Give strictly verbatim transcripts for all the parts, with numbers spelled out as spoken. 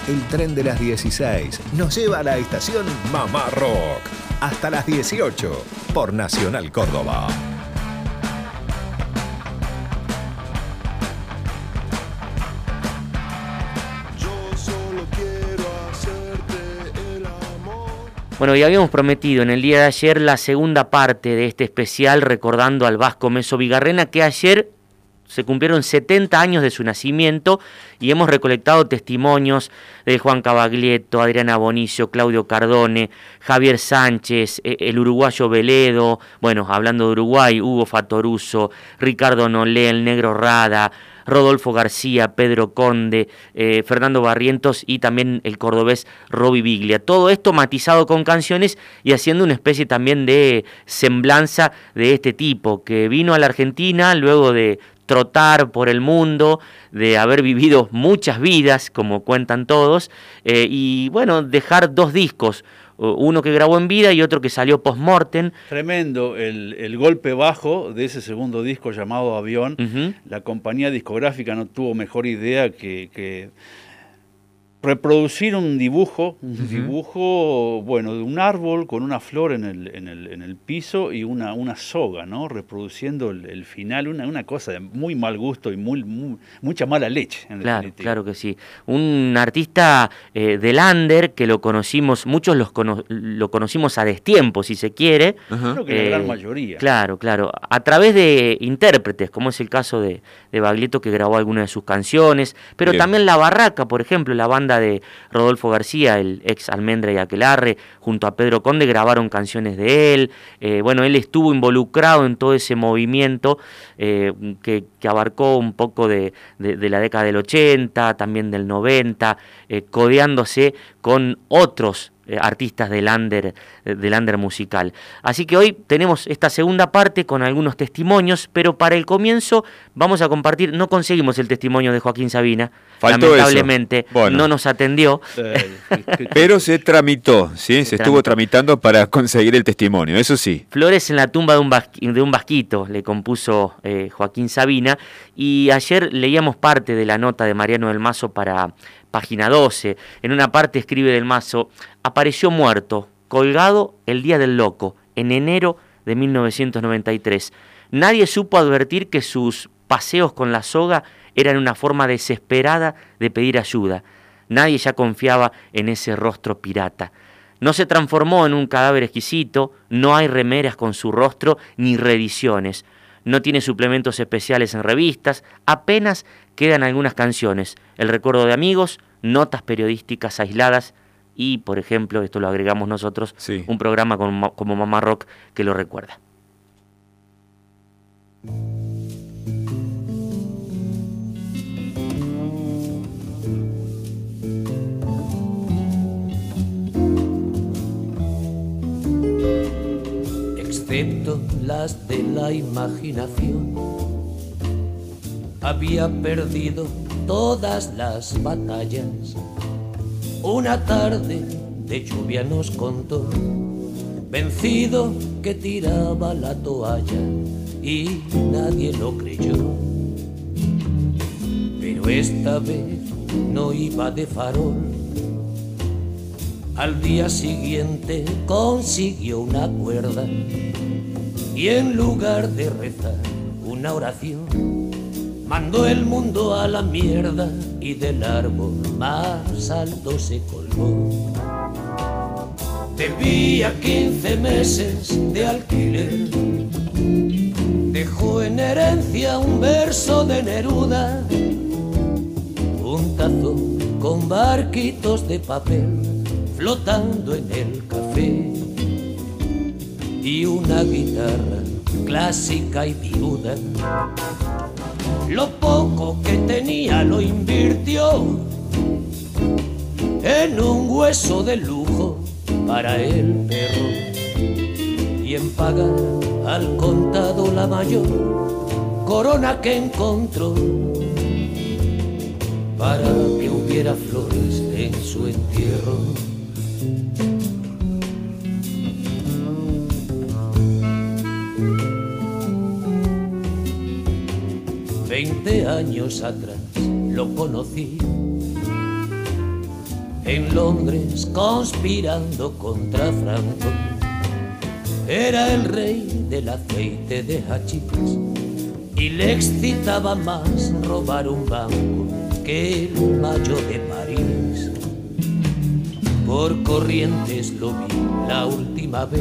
El tren de las dieciséis nos lleva a la estación Mamá Rock. Hasta las dieciocho por Nacional Córdoba. Bueno, y habíamos prometido en el día de ayer la segunda parte de este especial recordando al vasco Meso Bigarrena, que ayer se cumplieron setenta años de su nacimiento y hemos recolectado testimonios de Juan Cavaglietto, Adriana Bonicio, Claudio Cardone, Javier Sánchez, el uruguayo Veledo, bueno, hablando de Uruguay, Hugo Fatoruso, Ricardo Nolé, el Negro Rada, Rodolfo García, Pedro Conde, eh, Fernando Barrientos y también el cordobés Roby Biglia. Todo esto matizado con canciones y haciendo una especie también de semblanza de este tipo, que vino a la Argentina luego de trotar por el mundo, de haber vivido muchas vidas, como cuentan todos, eh, y bueno, dejar dos discos, uno que grabó en vida y otro que salió post-mortem. Tremendo el, el golpe bajo de ese segundo disco llamado Avión. Uh-huh. La compañía discográfica no tuvo mejor idea que, que reproducir un dibujo, un uh-huh. dibujo, bueno, de un árbol con una flor en el, en el, en el piso y una, una soga, ¿no? Reproduciendo el, el final, una, una cosa de muy mal gusto y muy, muy mucha mala leche, en claro, definitiva. Claro que sí. Un artista eh, del under que lo conocimos, muchos los cono- lo conocimos a destiempo, si se quiere. Uh-huh. Creo que eh, la gran mayoría. Claro, claro. A través de intérpretes, como es el caso de, de Baglietto, que grabó algunas de sus canciones, pero Bien. También La Barraca, por ejemplo, la banda de Rodolfo García, el ex Almendra y Aquelarre, junto a Pedro Conde, grabaron canciones de él. Eh, bueno, él estuvo involucrado en todo ese movimiento eh, que, que abarcó un poco de, de, de la década del ochenta, también del noventa, eh, codeándose con otros eh, artistas del under, eh, del under musical. Así que hoy tenemos esta segunda parte con algunos testimonios, pero para el comienzo vamos a compartir, no conseguimos el testimonio de Joaquín Sabina, Faltó lamentablemente bueno. no nos atendió. Pero se tramitó, ¿sí? Se, se estuvo tramitó. tramitando para conseguir el testimonio, eso sí. Flores en la tumba de un, vasqui, de un vasquito, le compuso eh, Joaquín Sabina, y ayer leíamos parte de la nota de Mariano del Mazo para Página doce. En una parte escribe del Mazo: apareció muerto, colgado el día del loco, en enero de mil novecientos noventa y tres. Nadie supo advertir que sus paseos con la soga eran una forma desesperada de pedir ayuda. Nadie ya confiaba en ese rostro pirata. No se transformó en un cadáver exquisito, no hay remeras con su rostro ni reediciones. No tiene suplementos especiales en revistas, apenas quedan algunas canciones, el recuerdo de amigos, notas periodísticas aisladas y, por ejemplo, esto lo agregamos nosotros, sí. un programa como, como Mamá Rock que lo recuerda. Excepto las de la imaginación, había perdido todas las batallas. Una tarde de lluvia nos contó, vencido, que tiraba la toalla y nadie lo creyó. Pero esta vez no iba de farol. Al día siguiente consiguió una cuerda y en lugar de rezar una oración, mandó el mundo a la mierda y del árbol más alto se colgó. Debía quince meses de alquiler, dejó en herencia un verso de Neruda, un tazón con barquitos de papel flotando en el café y una guitarra clásica y viuda. Lo poco que tenía lo invirtió en un hueso de lujo para el perro y en pagar al contado la mayor corona que encontró para que hubiera flores en su entierro. Veinte años atrás lo conocí, en Londres conspirando contra Franco. Era el rey del aceite de hachís y le excitaba más robar un banco que el Mayo de París. Por Corrientes lo vi la última vez,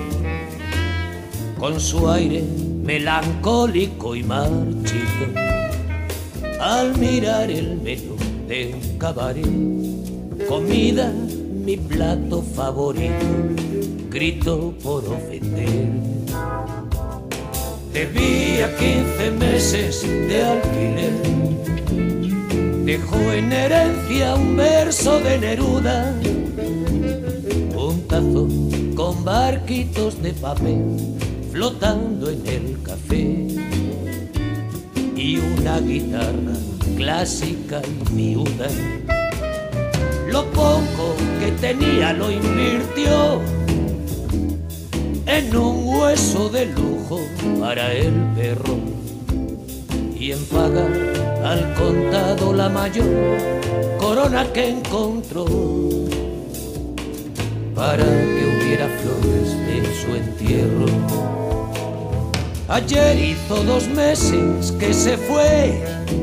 con su aire melancólico y marchito, al mirar el menú de un cabaret. Comida, mi plato favorito, grito por ofender. Debía quince meses de alquiler, dejó en herencia un verso de Neruda, un tazón con barquitos de papel flotando en el café y una guitarra clásica y viuda. Lo poco que tenía lo invirtió en un hueso de lujo para el perro y en pagar al contado la mayor corona que encontró para que hubiera flores en su entierro. Ayer hizo dos meses que se fue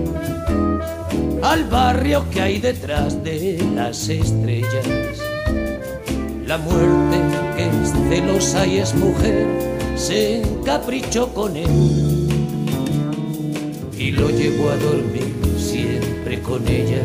al barrio que hay detrás de las estrellas. La muerte, que es celosa y es mujer, se encaprichó con él y lo llevó a dormir siempre con ella.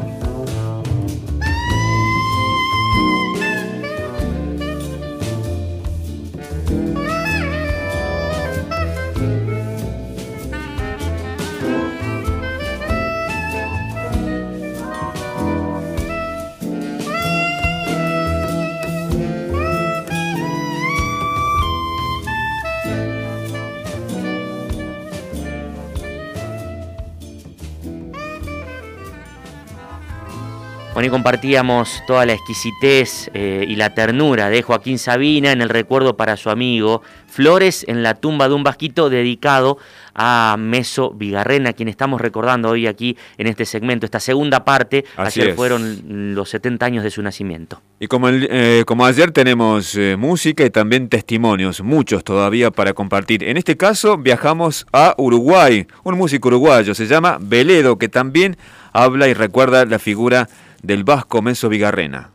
Bueno, y compartíamos toda la exquisitez eh, y la ternura de Joaquín Sabina en el recuerdo para su amigo, Flores en la tumba de un vasquito, dedicado a Meso Vigarrena, quien estamos recordando hoy aquí en este segmento, esta segunda parte. Así ayer es. Fueron los setenta años de su nacimiento. Y como, el, eh, como ayer tenemos eh, música y también testimonios, muchos todavía para compartir. En este caso viajamos a Uruguay, un músico uruguayo, se llama Veledo, que también habla y recuerda la figura del vasco Meso Vigarrena.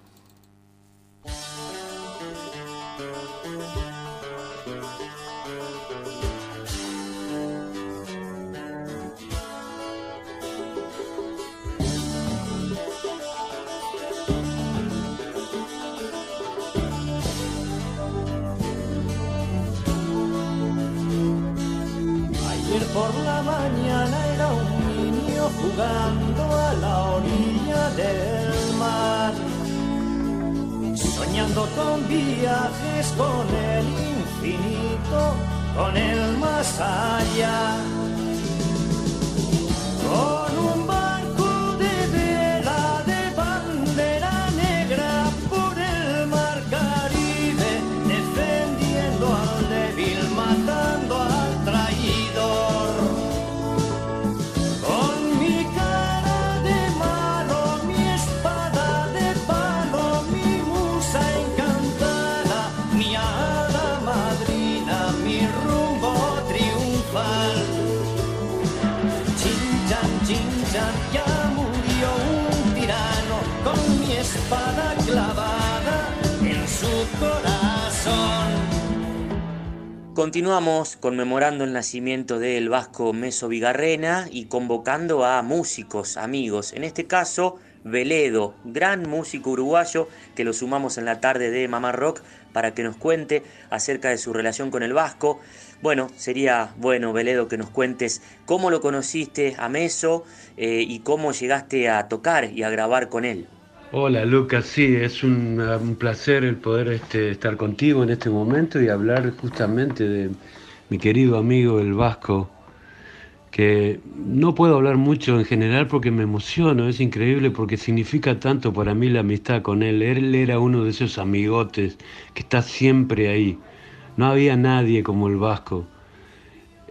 Ayer por la mañana era un niño jugando a la orilla del mar, soñando con viajes, con el infinito, con el más allá, con un barco de vela de bandera negra por el mar Caribe, defendiendo al débil, matando al traidor. Con mi cara de malo, mi espada de palo, mi musa encantada, mi hada madrina, mi rumbo triunfal. Chinchan, chinchan, ya murió un tirano con mi espada clavada en su corazón. Continuamos conmemorando el nacimiento del vasco Meso Vigarrena y convocando a músicos, amigos, en este caso Veledo, gran músico uruguayo que lo sumamos en la tarde de Mamá Rock para que nos cuente acerca de su relación con el vasco. Bueno, sería bueno, Veledo, que nos cuentes cómo lo conociste a Meso eh, y cómo llegaste a tocar y a grabar con él. Hola Lucas, sí, es un, un placer el poder este, estar contigo en este momento y hablar justamente de mi querido amigo el vasco, que no puedo hablar mucho en general porque me emociono, es increíble porque significa tanto para mí la amistad con él. Él era uno de esos amigotes que está siempre ahí, no había nadie como el vasco.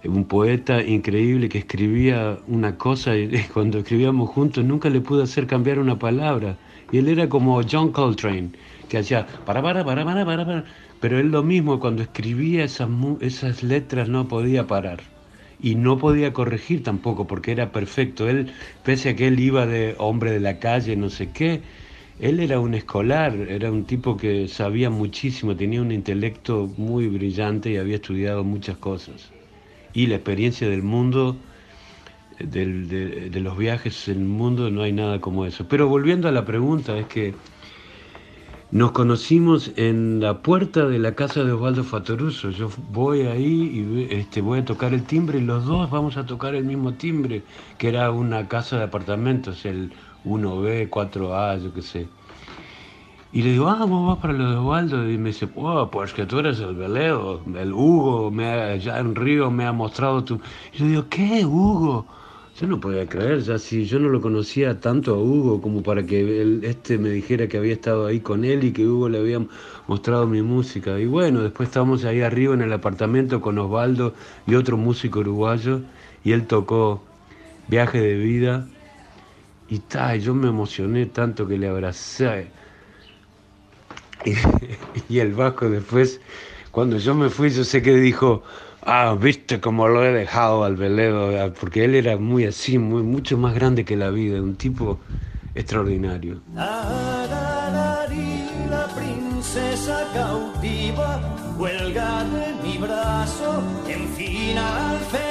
un poeta increíble que escribía una cosa y cuando escribíamos juntos nunca le pude hacer cambiar una palabra. Y él era como John Coltrane, que hacía para, para, para, para, para, para. Pero él lo mismo, cuando escribía esas, esas letras no podía parar. Y no podía corregir tampoco, porque era perfecto. Él, pese a que él iba de hombre de la calle, no sé qué, él era un escolar, era un tipo que sabía muchísimo, tenía un intelecto muy brillante y había estudiado muchas cosas. Y la experiencia del mundo, del, de, de los viajes en el mundo, no hay nada como eso. Pero volviendo a la pregunta, es que nos conocimos en la puerta de la casa de Osvaldo Fattoruso. Yo voy ahí y este, voy a tocar el timbre y los dos vamos a tocar el mismo timbre, que era una casa de apartamentos, el uno B, cuatro A, yo qué sé. Y le digo, ah, vos vas para lo de Osvaldo. Y me dice, oh, pues que tú eres el Velero, el Hugo, me ha, ya en Río me ha mostrado tu... Y yo digo, ¿qué, Hugo? Yo no podía creer, ya si yo no lo conocía tanto a Hugo como para que él, este me dijera que había estado ahí con él y que Hugo le había mostrado mi música. Y bueno, después estábamos ahí arriba en el apartamento con Osvaldo y otro músico uruguayo, y él tocó Viaje de Vida, y ta, yo me emocioné tanto que le abracé. Y, y el Vasco después, cuando yo me fui, yo sé que dijo... Ah, viste cómo lo he dejado al Velero, porque él era muy así, muy, mucho más grande que la vida, un tipo extraordinario. Ararari, la princesa cautiva, cuelga de mi brazo en final feliz.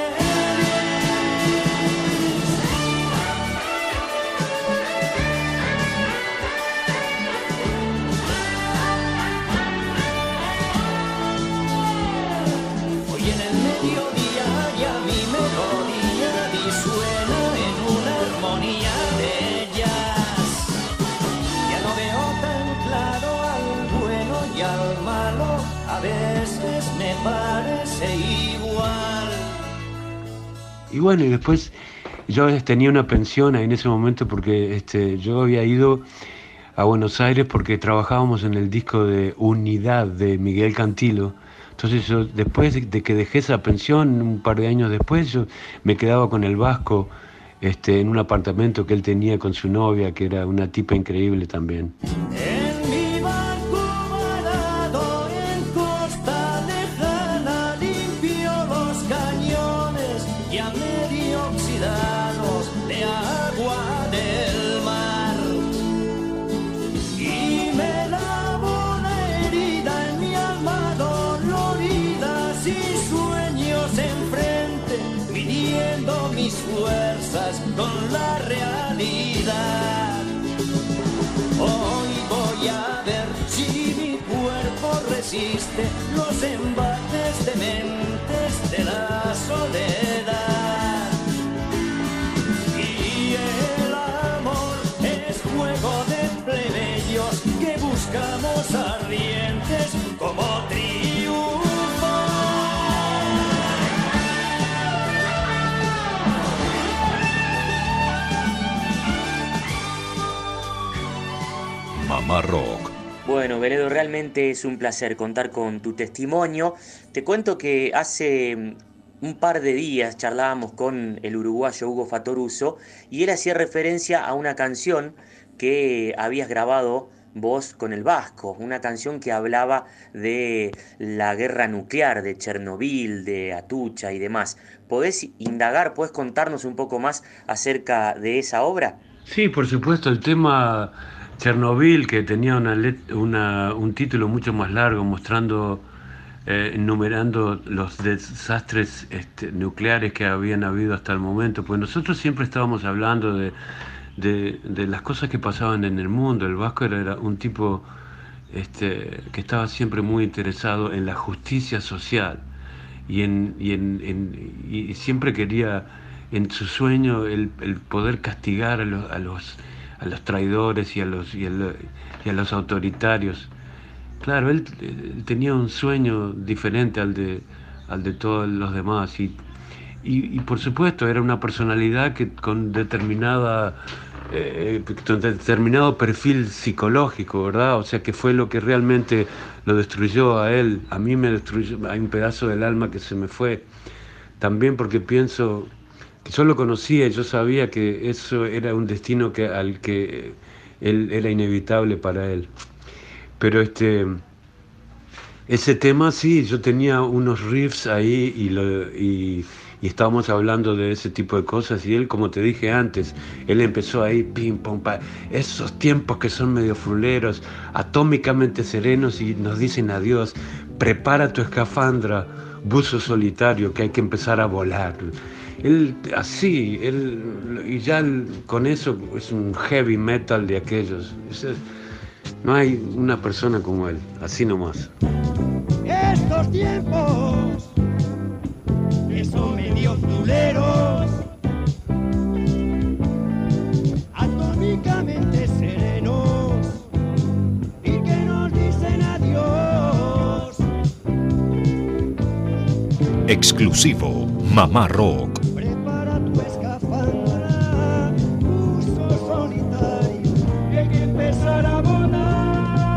Parece igual. Y bueno, y después yo tenía una pensión ahí en ese momento porque este, yo había ido a Buenos Aires porque trabajábamos en el disco de Unidad de Miguel Cantilo. Entonces yo, después de, de que dejé esa pensión, un par de años después, yo me quedaba con el Vasco este, en un apartamento que él tenía con su novia, que era una tipa increíble también. En mi barco varado en costa lejana, limpio los cañones ya medio oxidados de agua del mar. Y me lavo la herida en mi alma dolorida, sin sueños enfrente, midiendo mis fuerzas con la realidad. Hoy voy a ver si mi cuerpo resiste los embates dementes de la soledad. Y el amor es juego de plebeyos que buscamos ardientes como triunfo. Mamá Rock. Bueno, Velero, realmente es un placer contar con tu testimonio. Te cuento que hace un par de días charlábamos con el uruguayo Hugo Fattoruso y él hacía referencia a una canción que habías grabado vos con el Vasco, una canción que hablaba de la guerra nuclear, de Chernobyl, de Atucha y demás. ¿Podés indagar, podés contarnos un poco más acerca de esa obra? Sí, por supuesto, el tema Chernobyl, que tenía una, let- una un título mucho más largo, mostrando, eh, enumerando los desastres este, nucleares que habían habido hasta el momento, pues nosotros siempre estábamos hablando de, de, de las cosas que pasaban en el mundo. El Vasco era, era un tipo este, que estaba siempre muy interesado en la justicia social y, en, y, en, en, y siempre quería en su sueño el, el poder castigar a los, a los a los traidores y a los, y a, lo, y a los autoritarios. Claro, él, él tenía un sueño diferente al de, al de todos los demás y, y, y por supuesto era una personalidad que con determinada eh, con determinado perfil psicológico, ¿verdad? O sea que fue lo que realmente lo destruyó a él. A mí me destruyó, hay un pedazo del alma que se me fue también porque pienso que yo lo conocía y yo sabía que eso era un destino que, al que él era inevitable para él. Pero este, ese tema sí, yo tenía unos riffs ahí y, lo, y, y estábamos hablando de ese tipo de cosas y él, como te dije antes, él empezó ahí, pim, pum, pa, esos tiempos que son medio fruleros, atómicamente serenos y nos dicen adiós, prepara tu escafandra, buzo solitario, que hay que empezar a volar. Él, así, él, y ya él, con eso es un heavy metal de aquellos. Es, no hay una persona como él, así nomás. Estos tiempos que son medio fruleros, atómicamente serenos y que nos dicen adiós. Exclusivo Mamá Rock. Prepara tu escafandra, buzo solitario, y hay que empezar a volar.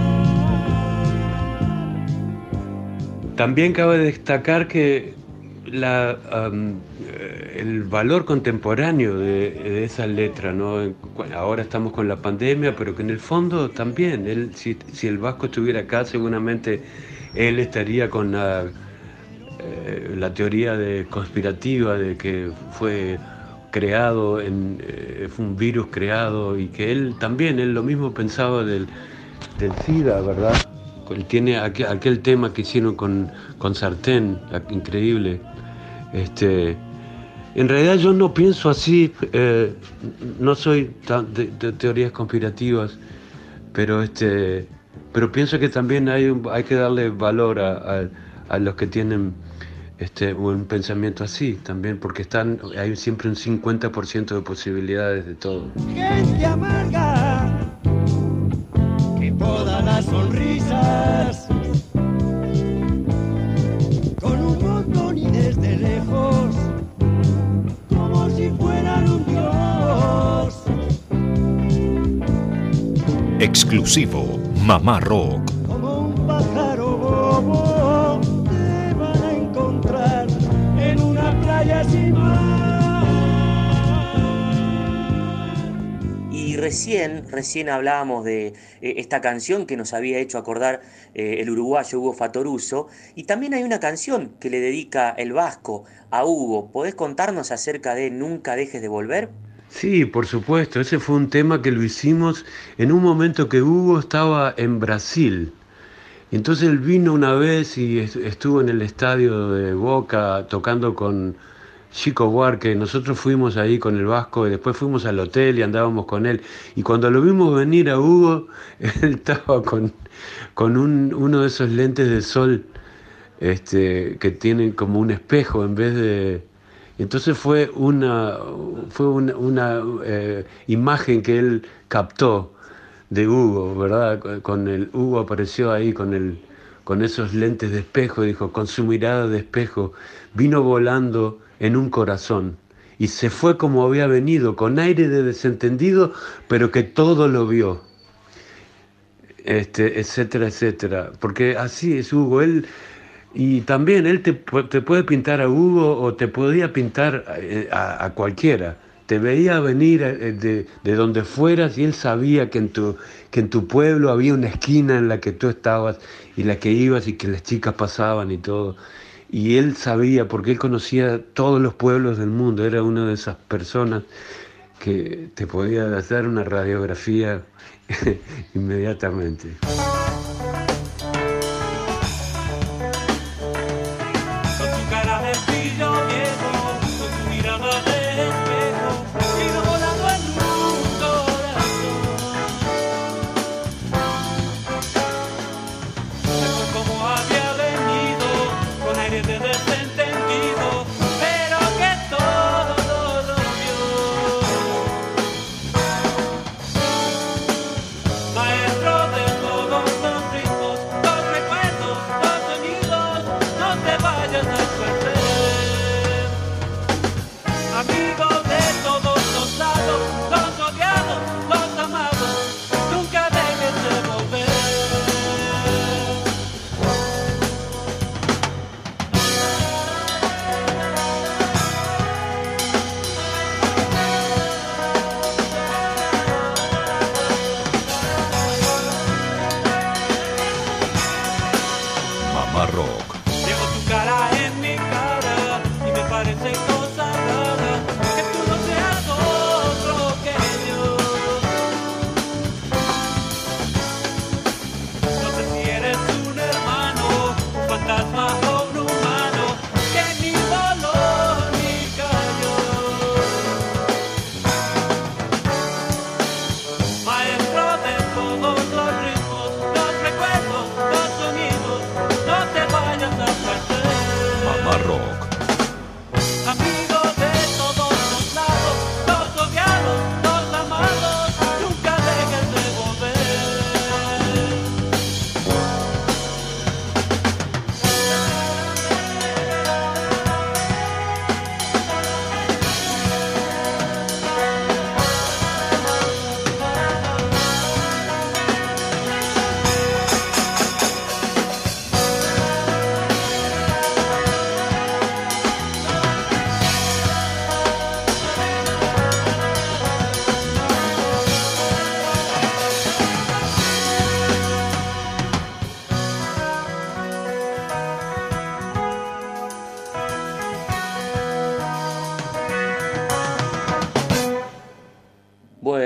También cabe destacar que la, um, el valor contemporáneo de, de esa letra, ¿no? Ahora estamos con la pandemia, pero que en el fondo también, él, si, si el Vasco estuviera acá, seguramente él estaría con la, eh, la teoría de conspirativa de que fue creado, en, eh, fue un virus creado y que él también, él lo mismo pensaba del, del SIDA, ¿verdad? Él tiene aquel, aquel tema que hicieron con, con Sartén, increíble. Este, en realidad yo no pienso así, eh, no soy tan de, de teorías conspirativas, pero este, pero pienso que también hay, un, hay que darle valor a, a, a los que tienen este, un pensamiento así, también, porque están, hay siempre un cincuenta por ciento de posibilidades de todo. Gente amarga que poda las sonrisas con un montón y desde lejos como si fueran un dios. Exclusivo Mamá Rock. Como un pájaro bobo te van a encontrar en una playa sin mar. Y recién, recién hablábamos de eh, esta canción que nos había hecho acordar eh, el uruguayo Hugo Fatoruso, y también hay una canción que le dedica el Vasco a Hugo. ¿Podés contarnos acerca de Nunca dejes de volver? Sí, por supuesto, ese fue un tema que lo hicimos en un momento que Hugo estaba en Brasil. Entonces él vino una vez y estuvo en el estadio de Boca tocando con Chico Buarque. Nosotros fuimos ahí con el Vasco y después fuimos al hotel y andábamos con él. Y cuando lo vimos venir a Hugo, él estaba con, con un, uno de esos lentes de sol este, que tienen como un espejo en vez de... Entonces fue una, fue una, una eh, imagen que él captó de Hugo, ¿verdad? Con el Hugo apareció ahí con, el, con esos lentes de espejo, dijo, con su mirada de espejo, vino volando en un corazón y se fue como había venido, con aire de desentendido, pero que todo lo vio, este, etcétera, etcétera. Porque así es Hugo, él... Y también él te, te puede pintar a Hugo o te podía pintar a, a cualquiera. Te veía venir de, de donde fueras y él sabía que en, tu, que en tu pueblo había una esquina en la que tú estabas y la que ibas y que las chicas pasaban y todo. Y él sabía, porque él conocía todos los pueblos del mundo, era una de esas personas que te podía dar una radiografía inmediatamente.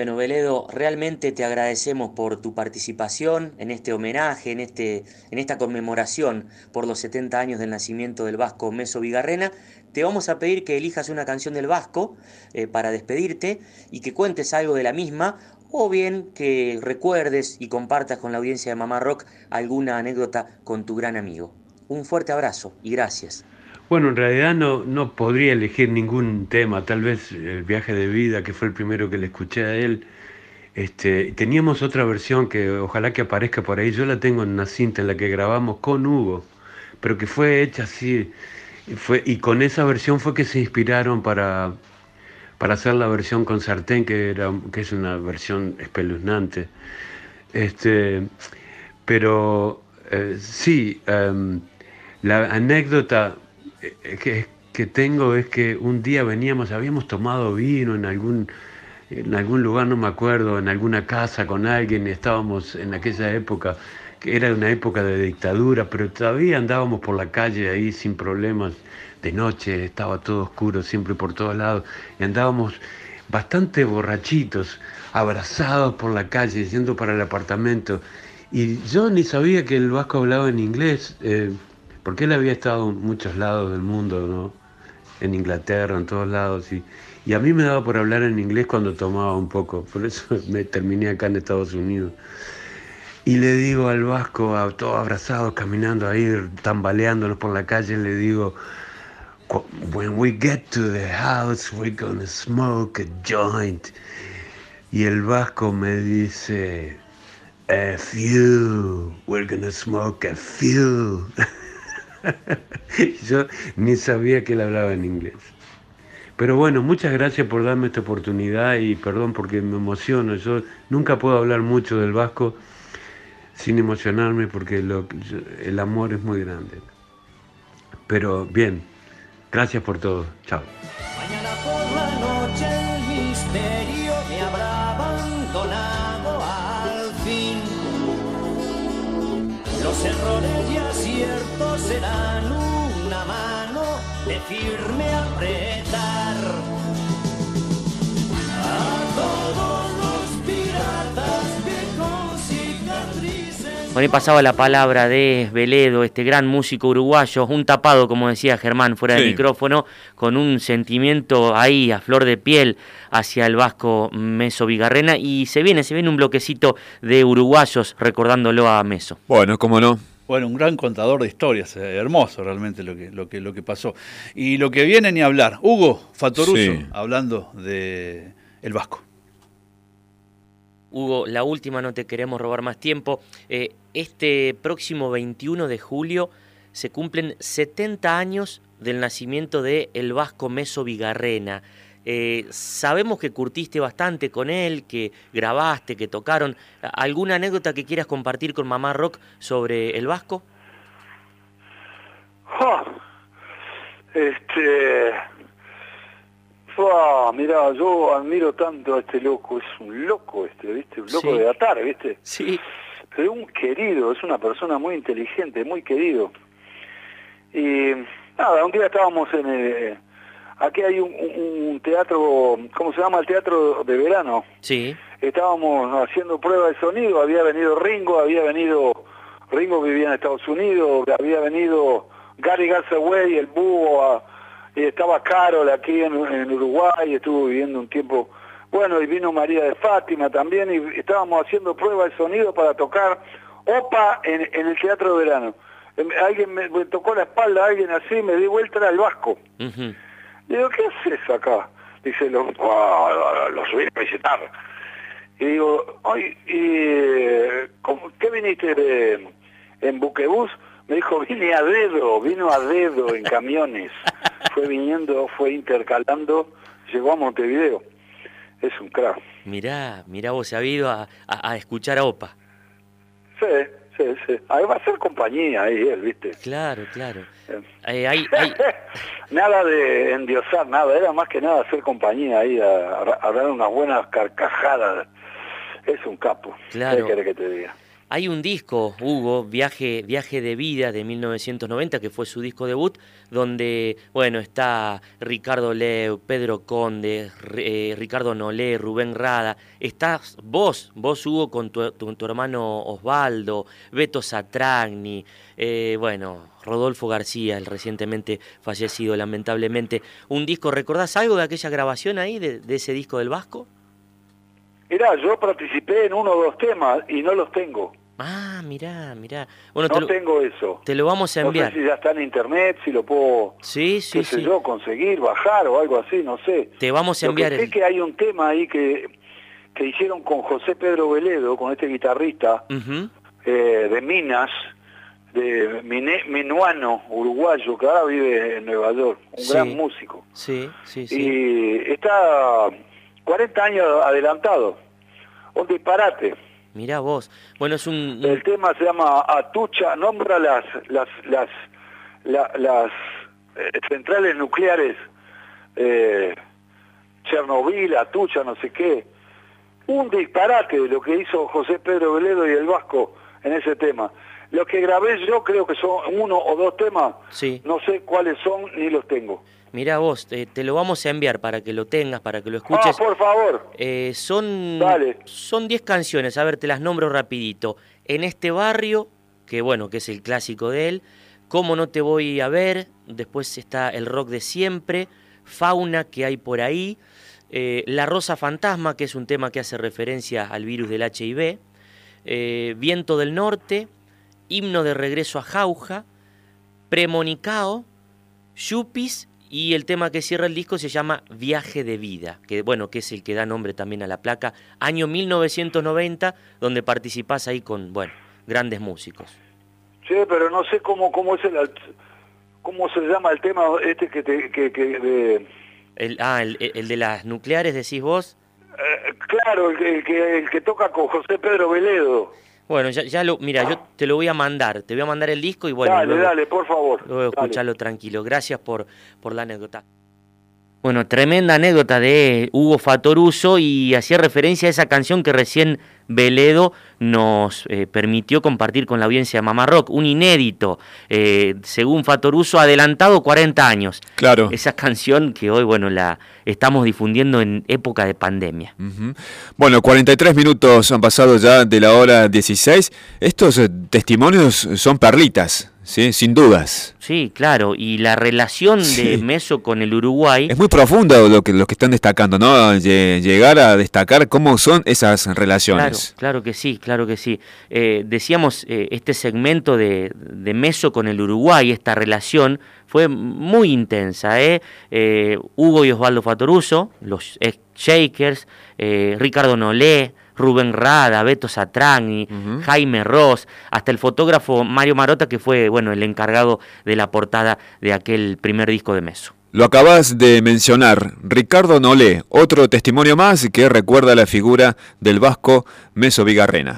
Bueno, Beledo, realmente te agradecemos por tu participación en este homenaje, en, este, en esta conmemoración por los setenta años del nacimiento del vasco Meso Vigarrena. Te vamos a pedir que elijas una canción del vasco eh, para despedirte y que cuentes algo de la misma, o bien que recuerdes y compartas con la audiencia de Mamá Rock alguna anécdota con tu gran amigo. Un fuerte abrazo y gracias. Bueno, en realidad no, no podría elegir ningún tema, tal vez El viaje de vida, que fue el primero que le escuché a él. Este, teníamos otra versión que ojalá que aparezca por ahí, yo la tengo en una cinta en la que grabamos con Hugo, pero que fue hecha así, fue, y con esa versión fue que se inspiraron para, para hacer la versión con sartén, que, era, que es una versión espeluznante. Este, pero eh, sí, um, la anécdota Que, que tengo es que un día veníamos, habíamos tomado vino en algún, en algún lugar, no me acuerdo, en alguna casa con alguien, y estábamos en aquella época, que era una época de dictadura, pero todavía andábamos por la calle ahí sin problemas, de noche, estaba todo oscuro siempre por todos lados, y andábamos bastante borrachitos, abrazados por la calle, yendo para el apartamento, y yo ni sabía que el vasco hablaba en inglés, eh, porque él había estado en muchos lados del mundo, ¿no? En Inglaterra, en todos lados, y, y a mí me daba por hablar en inglés cuando tomaba un poco, por eso me terminé acá en Estados Unidos. Y le digo al vasco, a todos abrazados, caminando ahí, tambaleándonos por la calle, le digo, when we get to the house, we're gonna smoke a joint. Y el vasco me dice, a few, we're gonna smoke a few. Yo ni sabía que él hablaba en inglés. Pero bueno, muchas gracias por darme esta oportunidad y perdón porque me emociono. Yo nunca puedo hablar mucho del vasco sin emocionarme porque lo, el amor es muy grande. Pero bien, gracias por todo. Chao. Mañana por la noche el misterio me habrá abandonado al fin. Los errores y aciertos serán una mano de firme apretar. A todos los piratas que con cicatrices... Bueno, y pasaba la palabra de Beledo, este gran músico uruguayo, un tapado, como decía Germán, fuera del Sí. micrófono, con un sentimiento ahí a flor de piel hacia el vasco Meso Vigarrena, y se viene, se viene un bloquecito de uruguayos recordándolo a Meso. Bueno, cómo no. Bueno, un gran contador de historias, eh, hermoso realmente lo que, lo que, lo que pasó. Y lo que viene ni hablar, Hugo Fattoruso, Sí. hablando de el vasco. Hugo, la última, no te queremos robar más tiempo. Eh, este próximo veintiuno de julio se cumplen setenta años del nacimiento de el vasco Meso Vigarrena. Eh, sabemos que curtiste bastante con él, que grabaste, que tocaron. ¿Alguna anécdota que quieras compartir con Mamá Rock sobre el vasco? Oh, este... Oh, mirá, yo admiro tanto a este loco, es un loco este, ¿viste? Un loco Sí. de atar, ¿viste? Sí. Pero un querido, es una persona muy inteligente, muy querido. Y nada, un día estábamos en... el, aquí hay un, un, un teatro, ¿cómo se llama? El teatro de verano. Sí. Estábamos haciendo prueba de sonido, había venido Ringo, había venido... Ringo vivía en Estados Unidos, había venido Gary Garzaway, el búho, a, y estaba Carol aquí en, en Uruguay, estuvo viviendo un tiempo... Bueno, y vino María de Fátima también, y estábamos haciendo prueba de sonido para tocar Opa en, en el teatro de verano. Alguien me, me tocó la espalda, alguien así, me di vuelta, era el vasco. Uh-huh. Digo, ¿qué haces acá? Dice, lo, oh, lo subí a visitar. Y digo, ay, y, ¿cómo, ¿qué viniste de, en buquebús? Me dijo, vine a dedo, vino a dedo en camiones. Fue viniendo, fue intercalando, llegó a Montevideo. Es un crack. Mirá, mirá vos, se ha ido a, a, a escuchar a Opa. Sí, sí, sí. Ahí va a ser compañía ahí él, ¿viste? Claro, claro. Eh, hay, hay... Nada de endiosar, nada. Era más que nada hacer compañía ahí, a, a, a dar unas buenas carcajadas. Es un capo. Claro. ¿Qué querés que te diga? Hay un disco, Hugo, Viaje, Viaje de Vida, de mil novecientos noventa, que fue su disco debut, donde, bueno, está Ricardo Leu, Pedro Conde, eh, Ricardo Nolé, Rubén Rada. Estás vos, vos, Hugo, con tu, tu, tu hermano Osvaldo, Beto Satragni, eh, bueno, Rodolfo García, el recientemente fallecido, lamentablemente. Un disco, ¿recordás algo de aquella grabación ahí, de, de ese disco del Vasco? Mirá, yo participé en uno o dos temas y no los tengo. Ah, mirá, mirá. Bueno, no te lo, tengo eso. Te lo vamos a enviar. No sé si ya está en internet, si lo puedo, sí, sí, qué sé sí. yo, conseguir, bajar o algo así, no sé. Te vamos a enviar. Lo que sé el... que hay un tema ahí que, que hicieron con José Pedro Veledo, con este guitarrista uh-huh. eh, de Minas, de Mine, Minuano, uruguayo, que ahora vive en Nueva York, un sí. gran músico. Sí, sí, sí. Y está cuarenta años adelantado. Un disparate. Mirá vos. Bueno, es un, un... El tema se llama Atucha, nombra las las las la, las eh, centrales nucleares, eh, Chernobyl, Atucha, no sé qué. Un disparate de lo que hizo José Pedro Veledo y el Vasco en ese tema. Los que grabé yo creo que son uno o dos temas, sí. No sé cuáles son ni los tengo. Mirá vos, te, te lo vamos a enviar para que lo tengas, para que lo escuches. Ah, por favor. Eh, son Dale. Son diez canciones, a ver, te las nombro rapidito. En este barrio, que bueno, que es el clásico de él. Cómo no te voy a ver. Después está El rock de siempre. Fauna, que hay por ahí. Eh, La rosa fantasma, que es un tema que hace referencia al virus del H I V. Eh, Viento del norte. Himno de regreso a Jauja. Premonicao. Yupis. Y el tema que cierra el disco se llama Viaje de Vida, que bueno, que es el que da nombre también a la placa, año mil novecientos noventa, donde participás ahí con, bueno, grandes músicos. Sí, pero no sé cómo cómo es el cómo se llama el tema este que te que, que de el ah, el, el de las nucleares decís vos. Eh, claro, el, el que el que toca con José Pedro Veledo. Bueno, ya, ya lo, mira, yo te lo voy a mandar, te voy a mandar el disco y bueno, dale, luego, dale, por favor. Luego escucharlo tranquilo. Gracias por, por la anécdota. Bueno, tremenda anécdota de Hugo Fatoruso y hacía referencia a esa canción que recién Veledo nos eh, permitió compartir con la audiencia de Mamá Rock, un inédito, eh, según Fatoruso, adelantado cuarenta años. Claro. Esa canción que hoy, bueno, la estamos difundiendo en época de pandemia. Uh-huh. Bueno, cuarenta y tres minutos han pasado ya de la hora dieciséis. Estos eh, testimonios son perlitas. Sí, sin dudas. Sí, claro, y la relación sí. de Meso con el Uruguay... Es muy profunda lo que, lo que están destacando, ¿no? Llegar a destacar cómo son esas relaciones. Claro, claro que sí, claro que sí. Eh, decíamos, eh, este segmento de, de Meso con el Uruguay, esta relación, fue muy intensa, ¿eh? eh Hugo y Osvaldo Fatoruso, los ex-Shakers, eh, Ricardo Nolé, Rubén Rada, Beto Satragni, uh-huh. Jaime Ross, hasta el fotógrafo Mario Marota, que fue, bueno, el encargado de la portada de aquel primer disco de Meso. Lo acabas de mencionar, Ricardo Nolé, otro testimonio más que recuerda la figura del vasco Meso Vigarrena.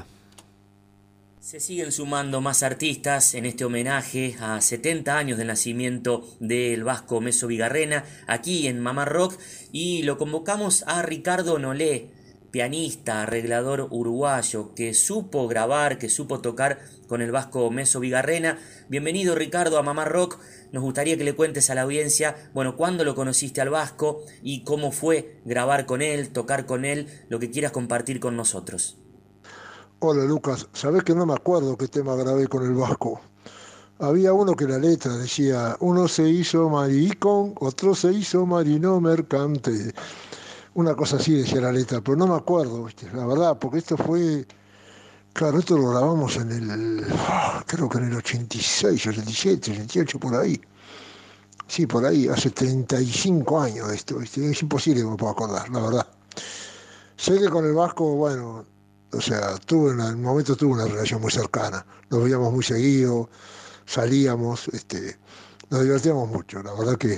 Se siguen sumando más artistas en este homenaje a setenta años del nacimiento del vasco Meso Vigarrena, aquí en Mamá Rock, y lo convocamos a Ricardo Nolé, pianista, arreglador uruguayo, que supo grabar, que supo tocar con el vasco Meso Vigarrena. Bienvenido, Ricardo, a Mamá Rock. Nos gustaría que le cuentes a la audiencia, bueno, cuándo lo conociste al vasco y cómo fue grabar con él, tocar con él, lo que quieras compartir con nosotros. Hola, Lucas. Sabés que no me acuerdo qué tema grabé con el vasco. Había uno que la letra decía, uno se hizo maricón, otro se hizo marino mercante. Una cosa así decía la letra, pero no me acuerdo, ¿viste? La verdad, porque esto fue... Claro, esto lo grabamos en el... creo que en el ochenta y seis, ochenta y siete, ochenta y ocho, por ahí. Sí, por ahí, hace treinta y cinco años esto, ¿viste? Es imposible que me pueda acordar, la verdad. Sé que con el vasco, bueno, o sea, tuve una, en un momento tuve una relación muy cercana. Nos veíamos muy seguido, salíamos, este, nos divertíamos mucho, la verdad que...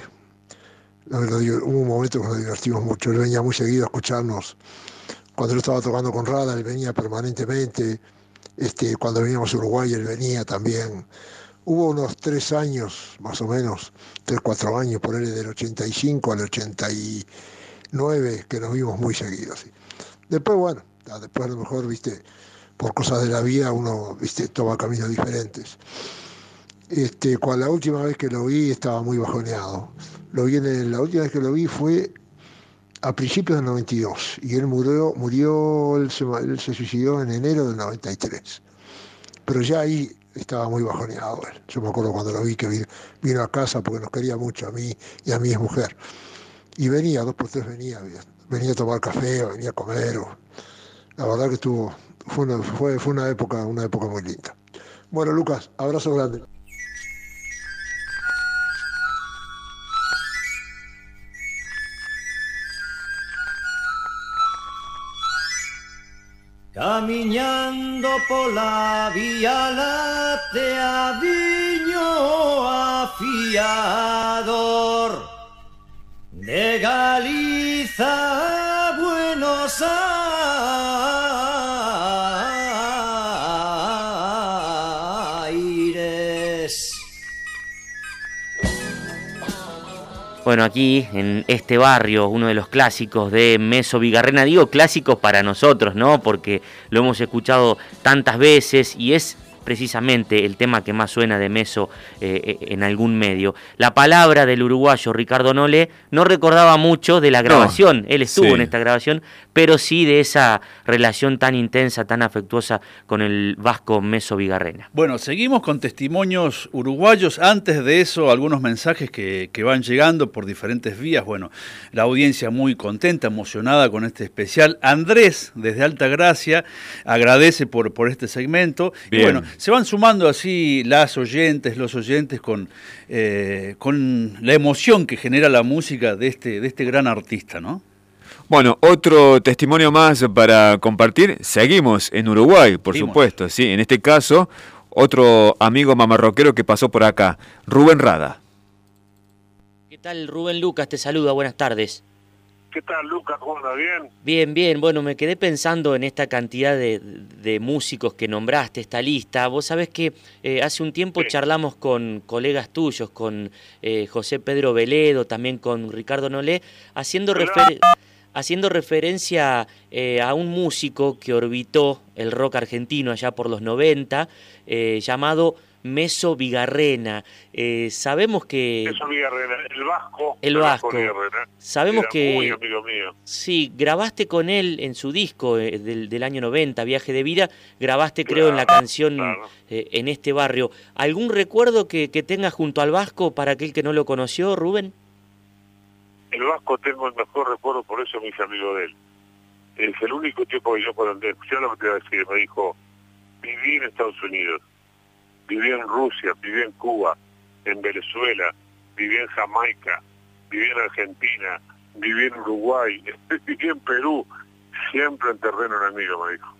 Hubo un momento que nos divertimos mucho, él venía muy seguido a escucharnos, cuando yo estaba tocando con Rada, él venía permanentemente, este, cuando veníamos a Uruguay, él venía también. Hubo unos tres años, más o menos, tres, cuatro años, por él del ochenta y cinco al ochenta y nueve, que nos vimos muy seguidos. ¿Sí? Después, bueno, después a lo mejor, viste, por cosas de la vida uno, viste, toma caminos diferentes. Este, cuando la última vez que lo vi estaba muy bajoneado. Lo vi en el- la última vez que lo vi fue a principios del noventa y dos y él murió, murió él, se, él se suicidó en enero del noventa y tres. Pero ya ahí estaba muy bajoneado él. Yo me acuerdo cuando lo vi que vino, vino a casa porque nos quería mucho a mí y a mi mujer. Y venía, dos por tres venía, venía a tomar café, o venía a comer. O, la verdad que estuvo, fue una, fue, fue una época, una época muy linda. Bueno, Lucas, abrazo grande. Caminando por la vía láctea, viño afiador, de Galiza a Buenos Aires. Bueno, aquí en este barrio, uno de los clásicos de Meso Vigarrena, digo clásicos para nosotros, ¿no? Porque lo hemos escuchado tantas veces y es precisamente el tema que más suena de Meso eh, en algún medio. La palabra del uruguayo Ricardo Nole no recordaba mucho de la grabación, no, él estuvo sí. en esta grabación, pero sí de esa relación tan intensa, tan afectuosa con el vasco Meso Vigarrena. Bueno, seguimos con testimonios uruguayos. Antes de eso, algunos mensajes que, que van llegando por diferentes vías. Bueno, la audiencia muy contenta, emocionada con este especial. Andrés, desde Altagracia, agradece por, por este segmento. Bien. Y bueno, se van sumando así las oyentes, los oyentes con, eh, con la emoción que genera la música de este, de este gran artista, ¿no? Bueno, otro testimonio más para compartir. Seguimos en Uruguay, por Seguimos. supuesto, sí. En este caso, otro amigo mamarroquero que pasó por acá, Rubén Rada. ¿Qué tal, Rubén? Lucas te saluda, buenas tardes. ¿Qué tal, Lucas? ¿Cómo anda? ¿Bien? Bien, bien. Bueno, me quedé pensando en esta cantidad de, de músicos que nombraste, esta lista. Vos sabés que eh, hace un tiempo sí. charlamos con colegas tuyos, con eh, José Pedro Veledo, también con Ricardo Nole, haciendo, refer haciendo referencia eh, a un músico que orbitó el rock argentino allá por los noventa, eh, llamado Meso Vigarrena. Eh, sabemos que... Meso Vigarrena, el vasco. El vasco. Sabemos Era que... muy amigo mío. Sí, grabaste con él en su disco eh, del, del año noventa, Viaje de Vida, grabaste claro, creo en la canción claro. eh, En este barrio. ¿Algún recuerdo que, que tengas junto al vasco para aquel que no lo conoció, Rubén? El vasco tengo el mejor recuerdo, por eso me hice amigo de él. Es el único tipo que yo cuando escuché lo que te iba a decir, me dijo, viví en Estados Unidos, viví en Rusia, viví en Cuba, en Venezuela, viví en Jamaica, viví en Argentina, viví en Uruguay, viví en Perú, siempre en terreno enemigo, me dijo.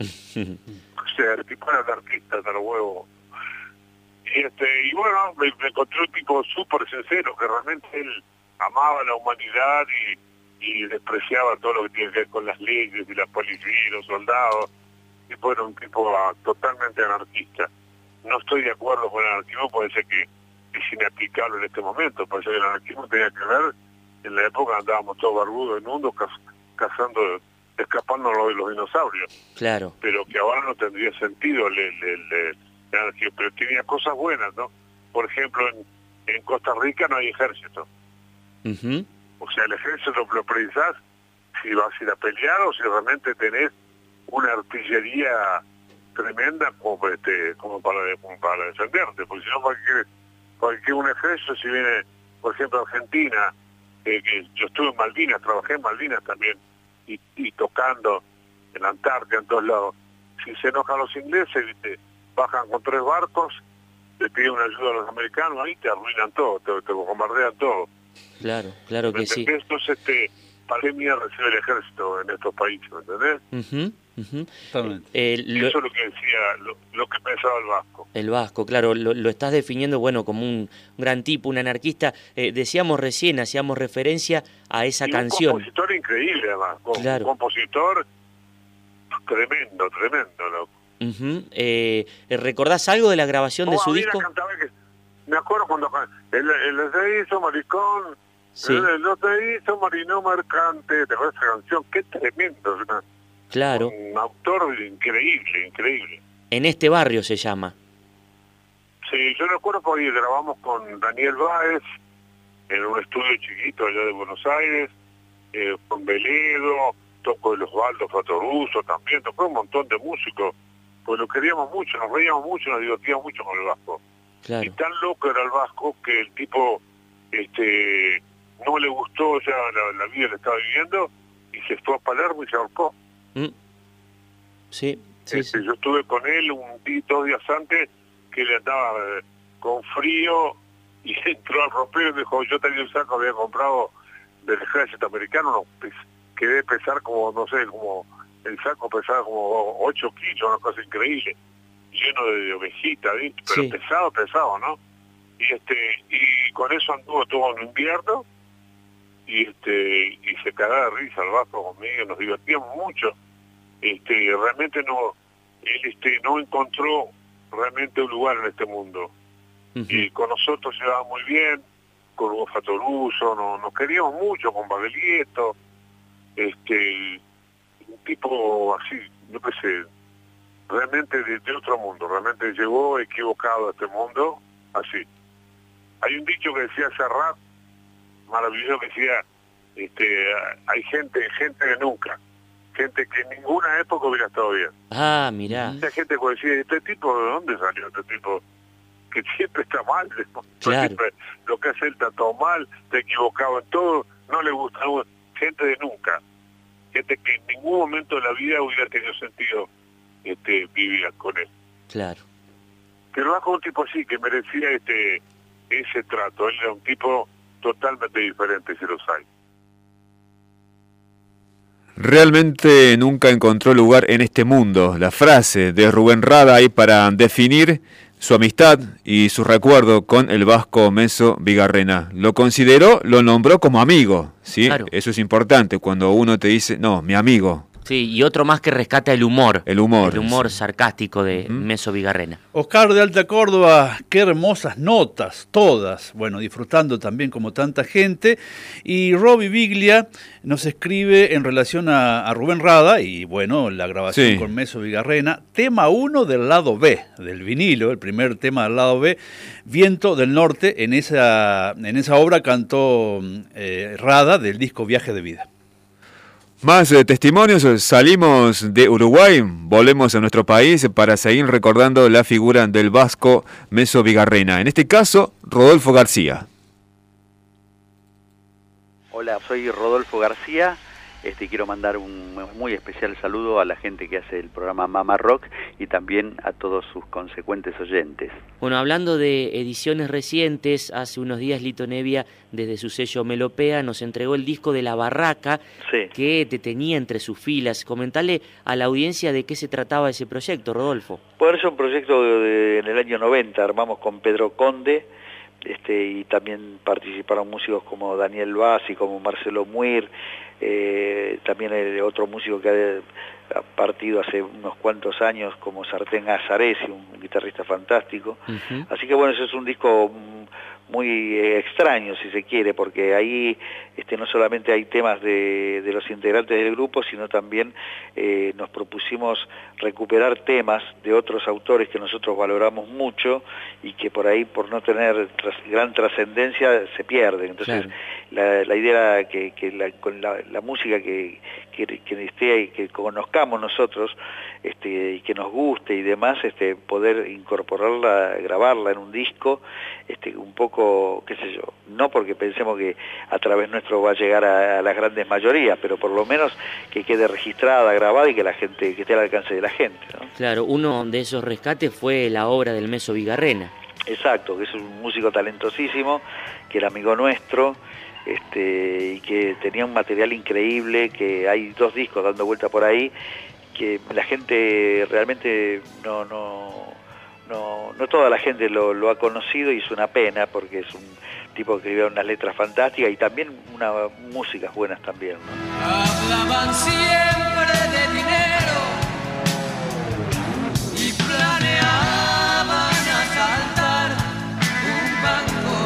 O sea, el tipo era un artista, hasta los huevos. Y, este, y bueno, me, me encontré un tipo súper sincero, que realmente él amaba la humanidad y, y despreciaba todo lo que tiene que ver con las leyes y la policía y los soldados. Y fue un tipo uh, totalmente anarquista. No estoy de acuerdo con el anarquismo, puede ser que es inaplicable en este momento, parece que el anarquismo tenía que ver, en la época andábamos todos barbudos, inmundos, caz cazando, escapando de los dinosaurios. Claro. Pero que ahora no tendría sentido el, el, el, el anarquismo, pero tenía cosas buenas, ¿no? Por ejemplo, en, en Costa Rica no hay ejército. Uh-huh. O sea, el ejército lo, lo precisás si vas a ir a pelear o si realmente tenés una artillería tremenda como, este, como, para, como para defenderte, porque si no cualquier, cualquier un ejército, si viene, por ejemplo, Argentina, eh, que yo estuve en Malvinas, trabajé en Malvinas también, y, y tocando en la Antártida, en todos lados, si se enojan los ingleses, ¿viste? Bajan con tres barcos, le piden una ayuda a los americanos, ahí te arruinan todo, te, te bombardean todo. Claro, claro que sí. Entonces, este, pandemia recibe el ejército en estos países, ¿me entendés? Uh-huh. Uh-huh. eh, lo, eso es lo que decía, lo, lo que pensaba el vasco. El vasco, claro, lo, lo estás definiendo, bueno, como un, un gran tipo, un anarquista. Eh, decíamos recién, hacíamos referencia a esa y canción. Un compositor increíble, además. Claro. Un compositor tremendo, tremendo, loco. Uh-huh. eh, ¿Recordás algo de la grabación oh, de su disco? Que, me acuerdo cuando el, el se hizo maricón, sí. el, el se hizo marino mercante, ¿te acuerdas esa canción? Qué tremendo, ¿no? Claro. Un autor increíble, increíble. En este barrio se llama. Sí, yo recuerdo porque grabamos con Daniel Báez en un estudio chiquito allá de Buenos Aires, eh, con Veledo, tocó el Osvaldo Fatoruso también, tocó un montón de músicos, pues lo queríamos mucho, nos reíamos mucho, nos divertíamos mucho con el Vasco. Claro. Y tan loco era el Vasco que el tipo este no le gustó ya la, la vida que estaba viviendo y se fue a Palermo y se ahorcó. Mm. Sí, sí, este, sí. Yo estuve con él un día, dos días antes, que le andaba eh, con frío y entró al ropero y me dijo, yo tenía un saco, había comprado del ejército americano, no, pues, que debe pesar como, no sé, como el saco pesaba como ocho kilos, una cosa increíble, lleno de, de ovejita, ¿viste? Pero Sí. pesado, pesado, ¿no? Y este y con eso anduvo todo un invierno y este y se cagaba de risa el Vasco conmigo, nos divertíamos mucho. Este realmente no él este no encontró realmente un lugar en este mundo. Uh-huh. Y con nosotros se llevaba muy bien, con Hugo Fatoruso, no, nos queríamos mucho, con Baglietto, este un tipo así, yo qué sé, realmente de, de otro mundo, realmente llegó equivocado a este mundo, así. Hay un dicho que decía Serrat, maravilloso, que decía, este, hay gente, gente de nunca, gente que en ninguna época hubiera estado bien. Ah, mirá. Hay gente que decía, ¿este tipo de dónde salió? Este tipo que siempre está mal, Claro. siempre, lo que hace él está todo mal, está equivocado en todo, no le gusta, gente de nunca, gente que en ningún momento de la vida hubiera tenido sentido este, vivir con él. Claro. Pero va con un tipo así, que merecía este ese trato, él era un tipo totalmente diferente, si los hay. Realmente nunca encontró lugar en este mundo. La frase de Rubén Rada ahí para definir su amistad y su recuerdo con el Vasco Meso Vigarrena. Lo consideró, lo nombró como amigo, ¿sí? Claro. Eso es importante cuando uno te dice, no, mi amigo. Sí, y otro más que rescata el humor. El humor. El humor sí. sarcástico de Uh-huh. Meso Vigarrena. Oscar de Alta Córdoba, qué hermosas notas, todas, bueno, disfrutando también como tanta gente. Y Robbie Biglia nos escribe en relación a, a Rubén Rada y bueno, la grabación Sí. con Meso Vigarrena, tema uno del lado B, del vinilo, el primer tema del lado B, Viento del Norte, en esa, en esa obra cantó eh, Rada del disco Viaje de Vida. Más eh, testimonios, salimos de Uruguay, volvemos a nuestro país para seguir recordando la figura del Vasco Meso Vigarrena. En este caso, Rodolfo García. Hola, soy Rodolfo García. Este, quiero mandar un muy especial saludo a la gente que hace el programa Mamá Rock y también a todos sus consecuentes oyentes. Bueno, hablando de ediciones recientes, hace unos días Lito Nevia, desde su sello Melopea, nos entregó el disco de La Barraca, sí. que te tenía entre sus filas. Comentale a la audiencia de qué se trataba ese proyecto, Rodolfo. Bueno, es un proyecto de, de, en el año noventa, armamos con Pedro Conde, este, y también participaron músicos como Daniel Bassi, como Marcelo Muir, eh, también el otro músico que ha, ha partido hace unos cuantos años como Sartén Azaresi, un guitarrista fantástico. Uh-huh. Así que bueno, ese es un disco muy eh, extraño, si se quiere, porque ahí este, no solamente hay temas de, de los integrantes del grupo, sino también eh, nos propusimos recuperar temas de otros autores que nosotros valoramos mucho y que por ahí, por no tener tras, gran trascendencia, se pierden. Entonces, claro. la, la idea era que, que la, con la, la música que, que, que, esté, que conozcamos nosotros este, y que nos guste y demás, este, poder incorporarla, grabarla en un disco, este, un poco, qué sé yo, no porque pensemos que a través nuestro va a llegar a, a las grandes mayorías, pero por lo menos que quede registrada, grabada y que la gente, que esté al alcance de la gente, ¿no? Claro, uno de esos rescates fue la obra del Meso Vigarrena. Exacto, que es un músico talentosísimo, que era amigo nuestro, este, y que tenía un material increíble, que hay dos discos dando vuelta por ahí, que la gente realmente no, no, no, no toda la gente lo, lo ha conocido y es una pena porque es un tipo que escribía unas letras fantásticas y también unas músicas buenas también, ¿no? Hablaban siempre de dinero y planeaban asaltar un banco.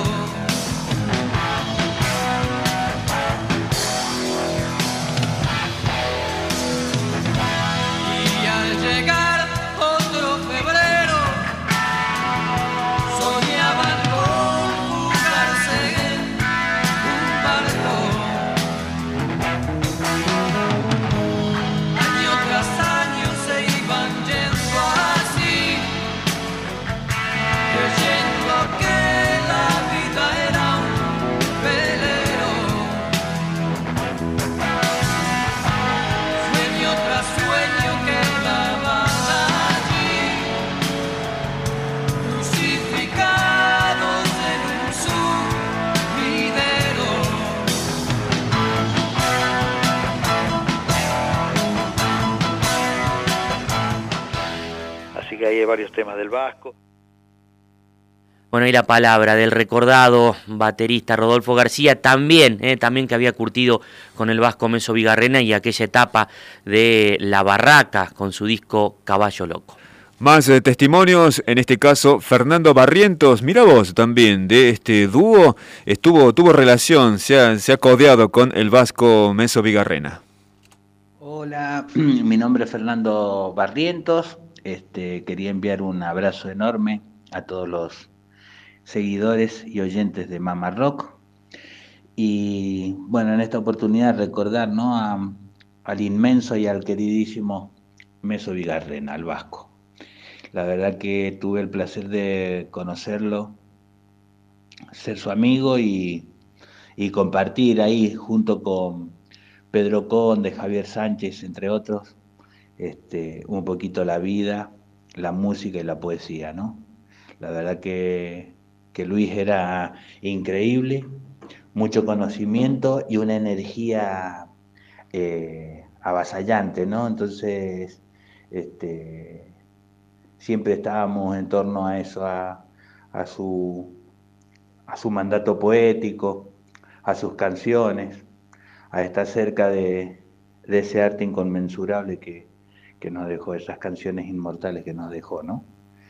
ahí hay varios temas del Vasco. Bueno, y la palabra del recordado baterista Rodolfo García, también, eh, también que había curtido con el Vasco Meso Vigarrena y aquella etapa de La Barraca con su disco Caballo Loco. Más eh, testimonios, en este caso Fernando Barrientos, mira vos también, de este dúo, estuvo, tuvo relación, se ha, se ha codeado con el Vasco Meso Vigarrena. Hola, mi nombre es Fernando Barrientos, este, quería enviar un abrazo enorme a todos los seguidores y oyentes de Mamá Rock, y bueno, en esta oportunidad recordar, ¿no?, a, al inmenso y al queridísimo Meso Vigarrena, al Vasco. La verdad que tuve el placer de conocerlo, ser su amigo y, y compartir ahí junto con Pedro Conde, Javier Sánchez, entre otros, este, un poquito la vida, la música y la poesía, ¿no? La verdad que que Luis era increíble, mucho conocimiento y una energía eh, avasallante, ¿no? Entonces, este, siempre estábamos en torno a eso, a, a, su, a su mandato poético, a sus canciones, a estar cerca de, de ese arte inconmensurable que, que nos dejó, esas canciones inmortales que nos dejó, ¿no?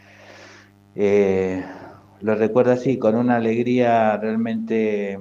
Eh, Lo recuerdo así, con una alegría realmente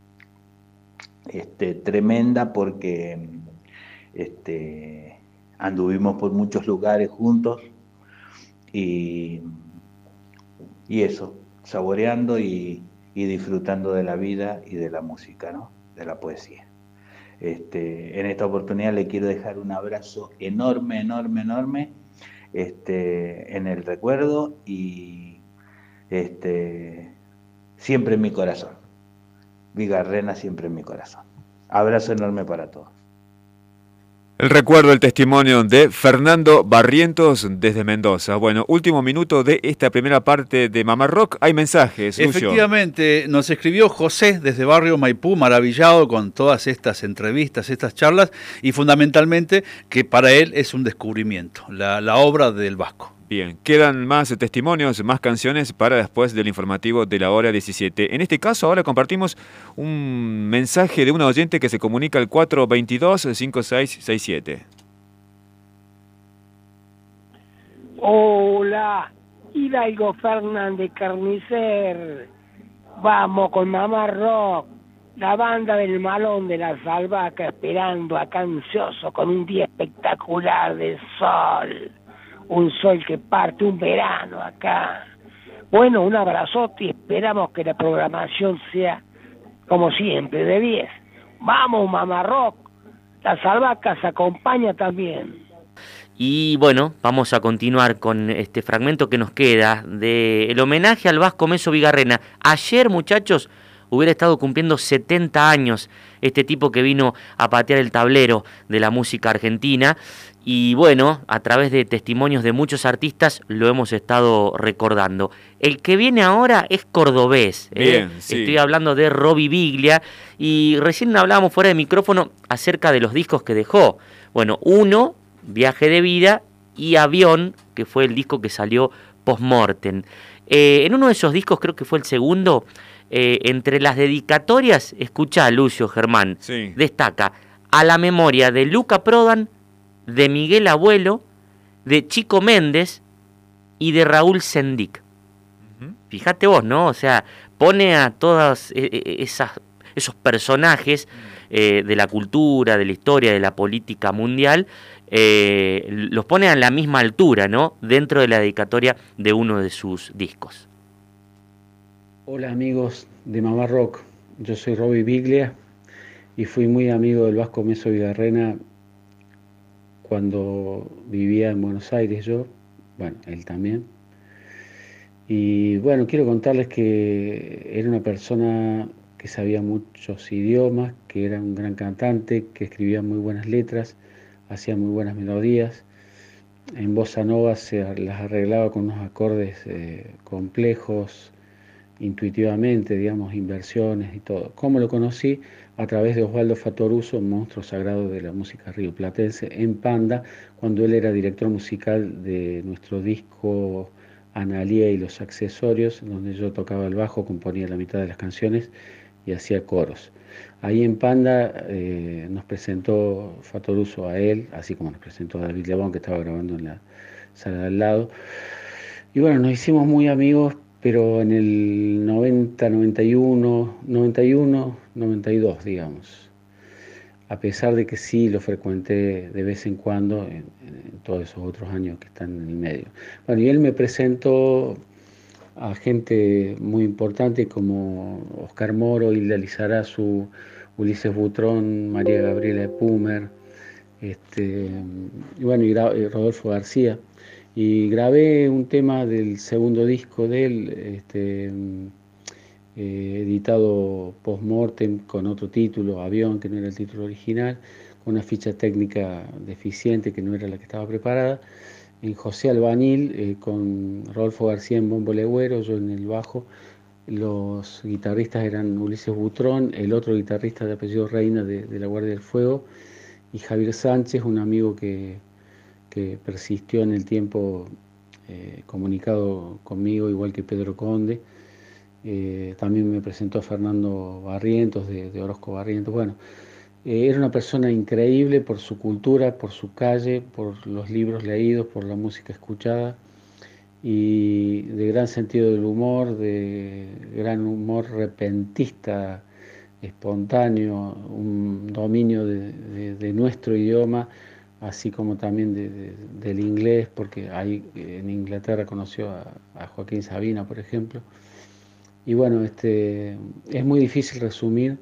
este, tremenda, porque este, anduvimos por muchos lugares juntos y, y eso, saboreando y, y disfrutando de la vida y de la música, ¿no?, de la poesía. Este, en esta oportunidad le quiero dejar un abrazo enorme, enorme, enorme este, en el recuerdo y Este, siempre en mi corazón. Vigarrena siempre en mi corazón. Abrazo enorme para todos. El recuerdo, el testimonio de Fernando Barrientos desde Mendoza. Bueno, último minuto de esta primera parte de Mamá Rock. Hay mensajes, Lucio. Efectivamente, nos escribió José desde Barrio Maipú, maravillado con todas estas entrevistas, estas charlas, y fundamentalmente que para él es un descubrimiento, la, la obra del Vasco. Bien, quedan más testimonios, más canciones para después del informativo de la hora diecisiete. En este caso, ahora compartimos un mensaje de una oyente que se comunica al cuatro veintidós, cincuenta y seis sesenta y siete. Hola, Hidalgo Fernández Carnicer. Vamos con Mamá Rock, la banda del Malón de la Salvaca, esperando acá ansioso con un día espectacular de sol. Un sol que parte, un verano acá. Bueno, un abrazote y esperamos que la programación sea, como siempre, de diez. Vamos, Mamá Rock. La Salvaca se acompaña también. Y bueno, vamos a continuar con este fragmento que nos queda del homenaje al Vasco Meso Vigarrena. Ayer, muchachos, hubiera estado cumpliendo setenta años este tipo que vino a patear el tablero de la música argentina. Y bueno, a través de testimonios de muchos artistas lo hemos estado recordando. El que viene ahora es cordobés. Bien, ¿eh? sí. Estoy hablando de Robbie Biglia. Y recién hablábamos fuera de micrófono acerca de los discos que dejó. Bueno, uno, Viaje de Vida, y Avión, que fue el disco que salió post-mortem. Eh, en uno de esos discos, creo que fue el segundo, eh, entre las dedicatorias, escuchá, Lucio, Germán, sí, destaca a la memoria de Luca Prodan, de Miguel Abuelo, de Chico Méndez y de Raúl Sendic. Uh-huh. Fíjate vos, ¿no? O sea, pone a todos esas, esos personajes eh, de la cultura, de la historia, de la política mundial, eh, los pone a la misma altura, ¿no?, dentro de la dedicatoria de uno de sus discos. Hola amigos de Mamá Rock, yo soy Robbie Biglia y fui muy amigo del Vasco Meso Vigarrena cuando vivía en Buenos Aires yo, bueno, él también. Y bueno, quiero contarles que era una persona que sabía muchos idiomas, que era un gran cantante, que escribía muy buenas letras, hacía muy buenas melodías. En bossa nova se las arreglaba con unos acordes eh, complejos, intuitivamente, digamos, inversiones y todo. ¿Cómo lo conocí? a través de Osvaldo Fattoruso, monstruo sagrado de la música rioplatense, en Panda, cuando él era director musical de nuestro disco Analía y los accesorios, donde yo tocaba el bajo, componía la mitad de las canciones y hacía coros. Ahí en Panda eh, nos presentó Fattoruso a él, así como nos presentó a David Lebón, que estaba grabando en la sala de al lado. Y bueno, nos hicimos muy amigos, pero en el noventa, noventa y uno, noventa y uno, noventa y dos, digamos. A pesar de que sí lo frecuenté de vez en cuando en, en todos esos otros años que están en el medio. Bueno, y él me presentó a gente muy importante como Oscar Moro, Hilda Lizarazu, Ulises Butrón, María Gabriela Pumer, este, y bueno, y, y Rodolfo García. Y grabé un tema del segundo disco de él, este, eh, editado post-mortem con otro título, Avión, que no era el título original, con una ficha técnica deficiente que no era la que estaba preparada, en José Albañil, eh, con Rodolfo García en bombo legüero, yo en el bajo. Los guitarristas eran Ulises Butrón, el otro guitarrista de apellido Reina de, de la Guardia del Fuego, y Javier Sánchez, un amigo que, que persistió en el tiempo eh, comunicado conmigo, igual que Pedro Conde. Eh, también me presentó Fernando Barrientos, de, de Orozco Barrientos. Bueno, eh, era una persona increíble por su cultura, por su calle, por los libros leídos, por la música escuchada, y de gran sentido del humor, de gran humor repentista, espontáneo, un dominio de, de, de nuestro idioma, así como también de, de, del inglés, porque ahí en Inglaterra conoció a, a Joaquín Sabina, por ejemplo. Y bueno, este, es muy difícil resumir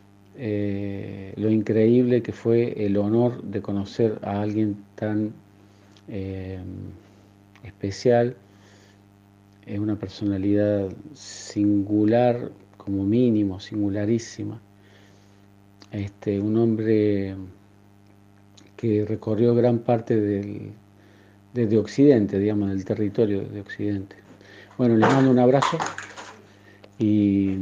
eh, lo increíble que fue el honor de conocer a alguien tan eh, especial. Es una personalidad singular, como mínimo, singularísima. Este, un hombre que recorrió gran parte del, de, de Occidente, digamos, del territorio de Occidente. Bueno, les mando un abrazo y,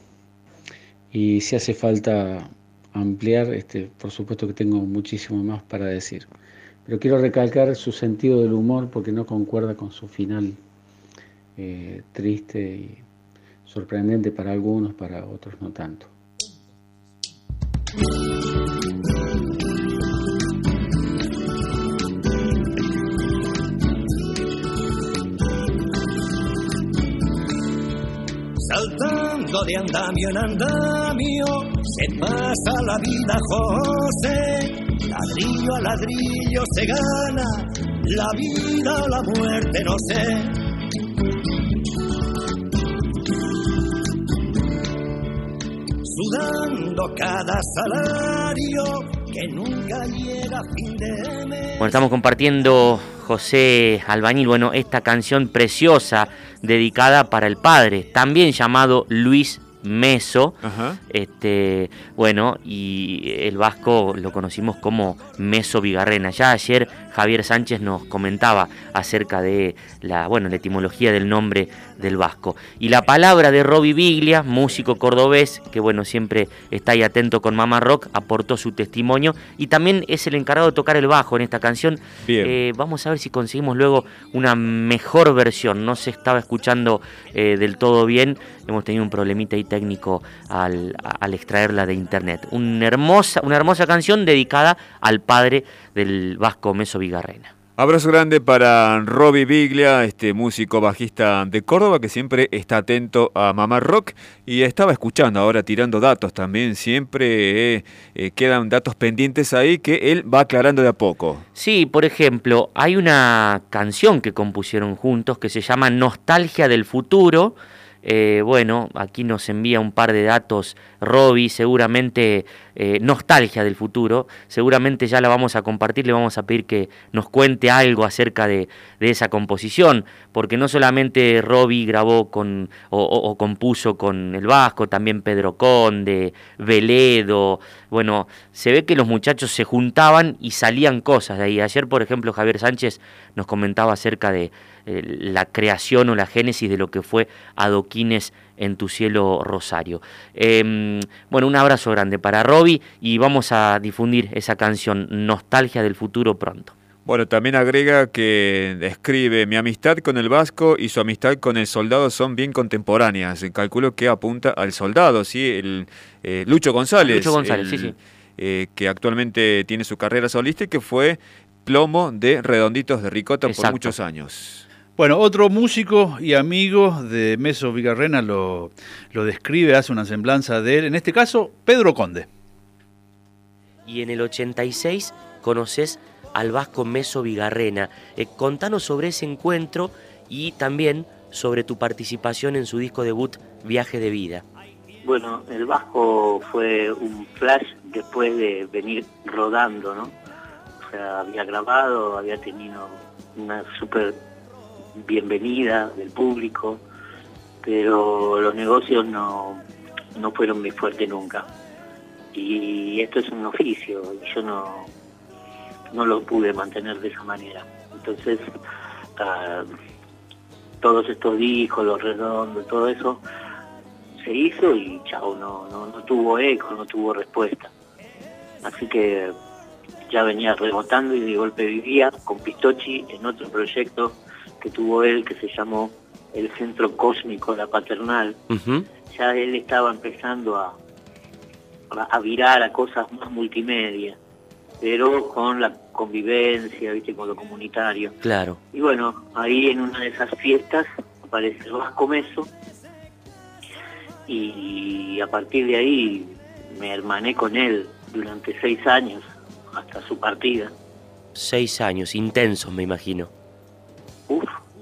y si hace falta ampliar, este, por supuesto que tengo muchísimo más para decir. Pero quiero recalcar su sentido del humor porque no concuerda con su final eh, triste y sorprendente para algunos, para otros no tanto. Saltando de andamio en andamio, se pasa la vida, José. Ladrillo a ladrillo se gana la vida o la muerte, no sé. Sudando cada salario que nunca llega a fin de mes. Bueno, estamos compartiendo José Albañil, bueno, esta canción preciosa dedicada para el padre, también llamado Luis Meso. Ajá. Este, bueno, y el vasco lo conocimos como Meso Vigarrena. Ya ayer Javier Sánchez nos comentaba acerca de la, bueno, la etimología del nombre del vasco. Y la palabra de Robbie Biglia, músico cordobés, que bueno, siempre está ahí atento con Mamá Rock, aportó su testimonio y también es el encargado de tocar el bajo en esta canción. Eh, vamos a ver si conseguimos luego una mejor versión. No se estaba escuchando eh, del todo bien, hemos tenido un problemita ahí técnico al, al extraerla de internet. Una hermosa, una hermosa canción dedicada al padre del vasco Meso Vigarrena. Abrazo grande para Robbie Biglia, este músico bajista de Córdoba que siempre está atento a Mamá Rock y estaba escuchando ahora, tirando datos también, siempre eh, eh, quedan datos pendientes ahí que él va aclarando de a poco. Sí, por ejemplo, hay una canción que compusieron juntos que se llama Nostalgia del Futuro. Eh, bueno, aquí nos envía un par de datos Robbie, seguramente eh, Nostalgia del Futuro, seguramente ya la vamos a compartir, le vamos a pedir que nos cuente algo acerca de, de esa composición, porque no solamente Robbie grabó con o, o, o compuso con el vasco, también Pedro Conde, Veledo, bueno, se ve que los muchachos se juntaban y salían cosas de ahí. Ayer, por ejemplo, Javier Sánchez nos comentaba acerca de eh, la creación o la génesis de lo que fue Adoquines en tu cielo Rosario. Eh, bueno, un abrazo grande para Roby y vamos a difundir esa canción Nostalgia del Futuro pronto. Bueno, también agrega que escribe: mi amistad con el Vasco y su amistad con el Soldado son bien contemporáneas. Calculo que apunta al Soldado, ¿sí? El, eh, Lucho González. Lucho González, el, sí, sí. Eh, que actualmente tiene su carrera solista y que fue plomo de Redonditos de Ricota. Exacto. Por muchos años. Bueno, otro músico y amigo de Meso Vigarrena lo, lo describe, hace una semblanza de él, en este caso, Pedro Conde. Y en el ochenta y seis conoces al Vasco Meso Vigarrena. Eh, contanos sobre ese encuentro y también sobre tu participación en su disco debut, Viaje de Vida. Bueno, el Vasco fue un flash después de venir rodando, ¿no? O sea, había grabado, había tenido una súper bienvenida del público, pero los negocios no, no fueron mi fuerte nunca. Y esto es un oficio, y yo no... no lo pude mantener de esa manera. Entonces, uh, todos estos discos, Los Redondos, todo eso se hizo y chao, no, no, no tuvo eco, no tuvo respuesta. Así que ya venía rebotando y de golpe vivía con Pistochi en otro proyecto que tuvo él que se llamó el Centro Cósmico La Paternal. Uh-huh. Ya él estaba empezando a, a virar a cosas más multimedia, pero con la convivencia, ¿viste? Con lo comunitario. Claro. Y bueno, ahí en una de esas fiestas aparece el Vasco Meso y a partir de ahí me hermané con él durante seis años, hasta su partida. Seis años, intensos me imagino. Uf.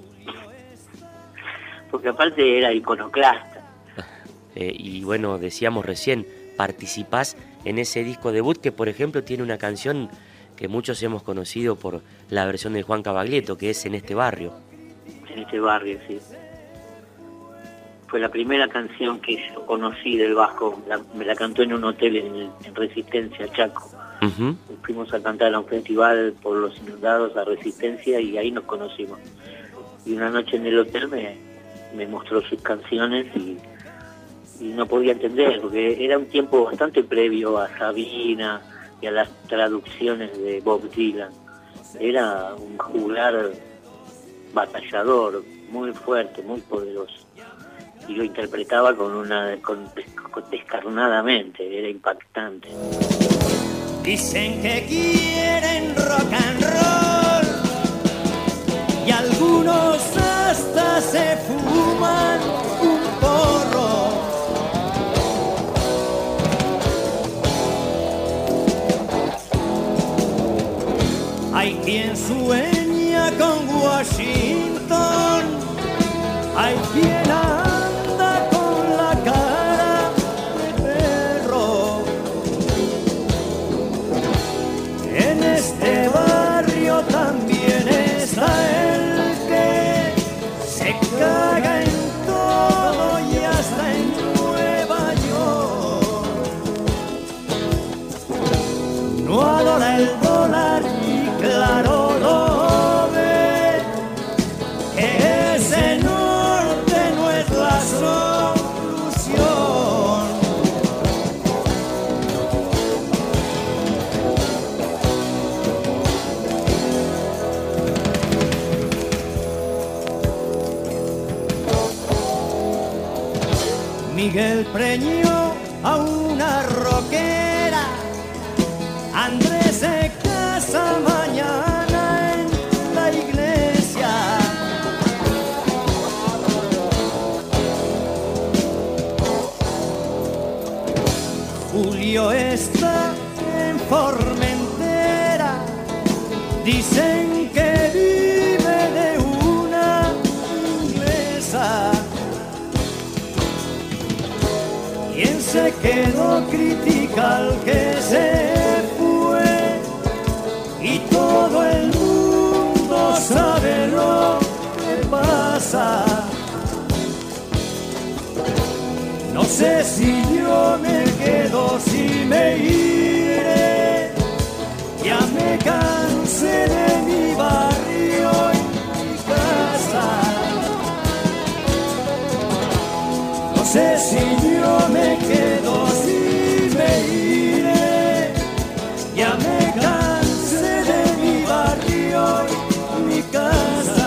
Porque aparte era iconoclasta. Eh, y bueno, decíamos recién, participás en ese disco debut que, por ejemplo, tiene una canción que muchos hemos conocido por la versión de Juan Cavaglietto, que es En este barrio. En este barrio, sí. Fue la primera canción que yo conocí del Vasco, la, me la cantó en un hotel en, en Resistencia, Chaco. Uh-huh. Fuimos a cantar a un festival por los inundados a Resistencia y ahí nos conocimos. Y una noche en el hotel me, me mostró sus canciones y y no podía entender, porque era un tiempo bastante previo a Sabina y a las traducciones de Bob Dylan. Era un juglar batallador, muy fuerte, muy poderoso. Y lo interpretaba con una con, con descarnadamente, era impactante. Dicen que quieren rock and roll y algunos hasta se fuman un porro. Hay quien sueña con Washington, hay quien anda con la cara de perro. En este barrio también está el que se caga en todo y hasta en Nueva York. No adora el dólar, claro lo ve, que ese norte no es la solución. Miguel preñó a una rockera, Andrés se casa mañana en la iglesia. Julio está en Formentera, dicen que vive de una inglesa. Quien se quedó critica al que se fue y todo el mundo sabe lo que pasa. No sé si yo me quedo, si me iré. Ya me cansé de mi barrio y mi casa. No sé si yo me quedo, si me iré. Ya me cansé de mi barrio, mi casa.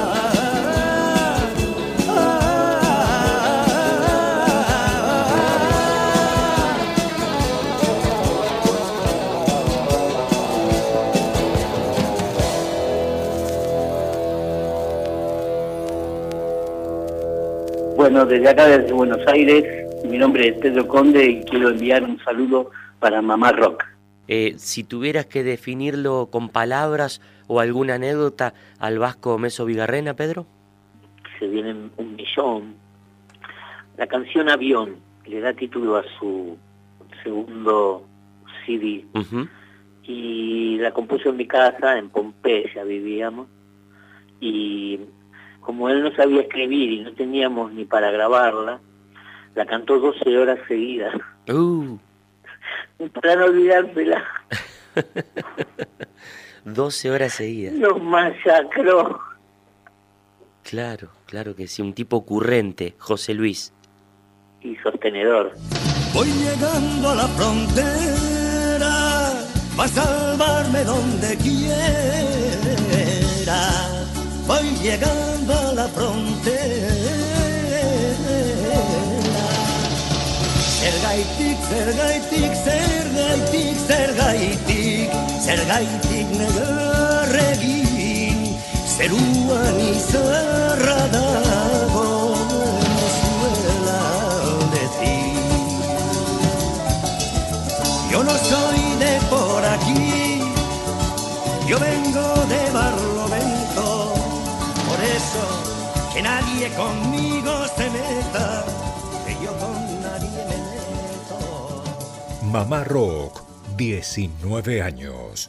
Bueno, desde acá, desde Buenos Aires, mi nombre es Pedro Conde y quiero enviar un saludo para Mamá Rock. Eh, si tuvieras que definirlo con palabras o alguna anécdota al Vasco Meso Vigarrena, Pedro. Se vienen un millón. La canción Avión le da título a su segundo C D. Uh-huh. Y la compuso en mi casa, en Pompeya vivíamos, y como él no sabía escribir y no teníamos ni para grabarla, la cantó doce horas seguidas. Uh. Para no olvidársela. doce horas seguidas. Nos masacró. Claro, claro que sí, un tipo ocurrente, José Luis. Y sostenedor. Voy llegando a la frontera, va a salvarme donde quiera. Voy llegando a la frontera. Zergaitik, zergaitik, zergaitik, zergaitik, zergaitik negarregin, zeruan izarra dago Venezuela aldetik. Yo no soy de por aquí, yo vengo de Barlovento, por eso que nadie conmigo se meta, que yo con nadie me meto. Mamá Rock, diecinueve años.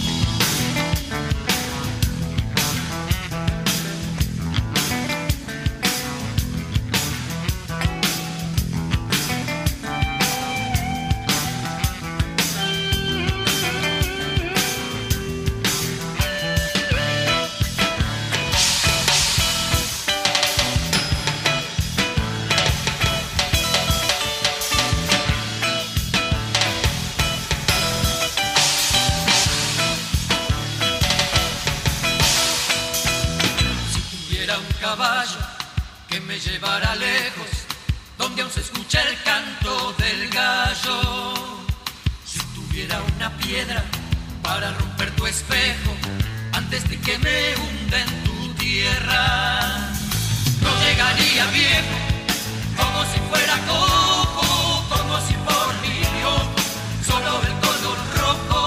Llevará lejos, donde aún se escucha el canto del gallo. Si tuviera una piedra para romper tu espejo, antes de que me hunda en tu tierra, no llegaría viejo, como si fuera cojo, como si por mi ojo solo el color rojo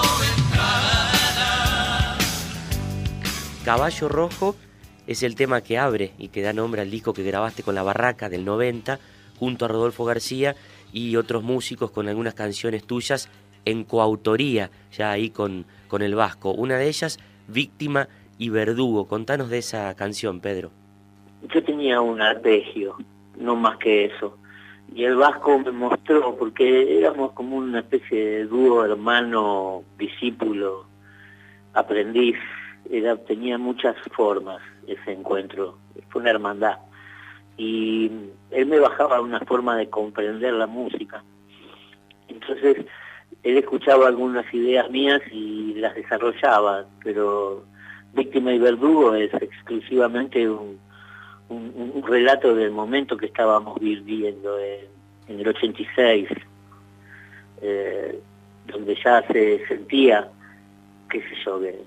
entrara. Caballo Rojo es el tema que abre y que da nombre al disco que grabaste con La Barraca del noventa, junto a Rodolfo García y otros músicos con algunas canciones tuyas en coautoría, ya ahí con, con el Vasco. Una de ellas, Víctima y Verdugo. Contanos de esa canción, Pedro. Yo tenía un arpegio, no más que eso. Y el Vasco me mostró, porque éramos como una especie de dúo hermano, discípulo, aprendiz. Era, tenía muchas formas ese encuentro, fue una hermandad. Y él me bajaba una forma de comprender la música. Entonces, él escuchaba algunas ideas mías y las desarrollaba, pero Víctima y Verdugo es exclusivamente un, un, un relato del momento que estábamos viviendo en, en el ochenta y seis, eh, donde ya se sentía, qué sé yo, que...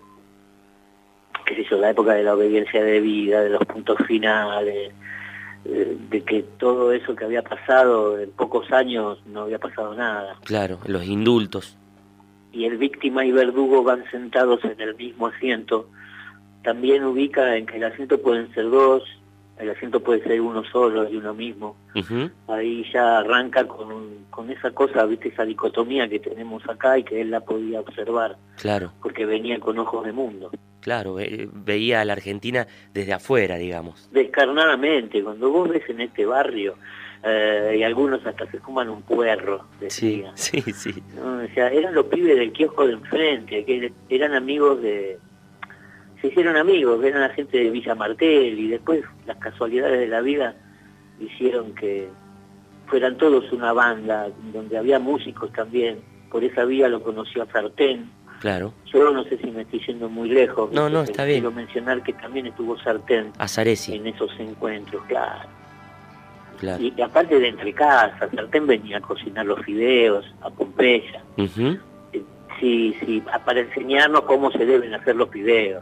qué sé yo, la época de la obediencia de vida, de los puntos finales, de que todo eso que había pasado en pocos años no había pasado nada. Claro, los indultos. Y el Víctima y Verdugo van sentados en el mismo asiento. También ubica en que el asiento pueden ser dos, el asiento puede ser uno solo y uno mismo. Uh-huh. Ahí ya arranca con, con esa cosa, viste, esa dicotomía que tenemos acá y que él la podía observar. Claro. Porque venía con ojos de mundo. Claro, veía a la Argentina desde afuera, digamos. Descarnadamente, cuando vos ves en este barrio, eh, y algunos hasta se fuman un puerro, decía. Sí, sí, sí. ¿No? O sea, eran los pibes del kiosco de enfrente, que eran amigos de... Se hicieron amigos, eran la gente de Villa Martel, y después las casualidades de la vida hicieron que, fueran todos una banda, donde había músicos también. Por esa vía lo conocí a Sartén. Claro. Yo no sé si me estoy yendo muy lejos. No, no, está bien. Quiero mencionar que también estuvo Sartén Azaresi. en esos encuentros, claro. Claro. Y, y aparte de entre casas, Sartén venía a cocinar los fideos, a Pompeya. Uh-huh. Sí, sí, para enseñarnos cómo se deben hacer los fideos.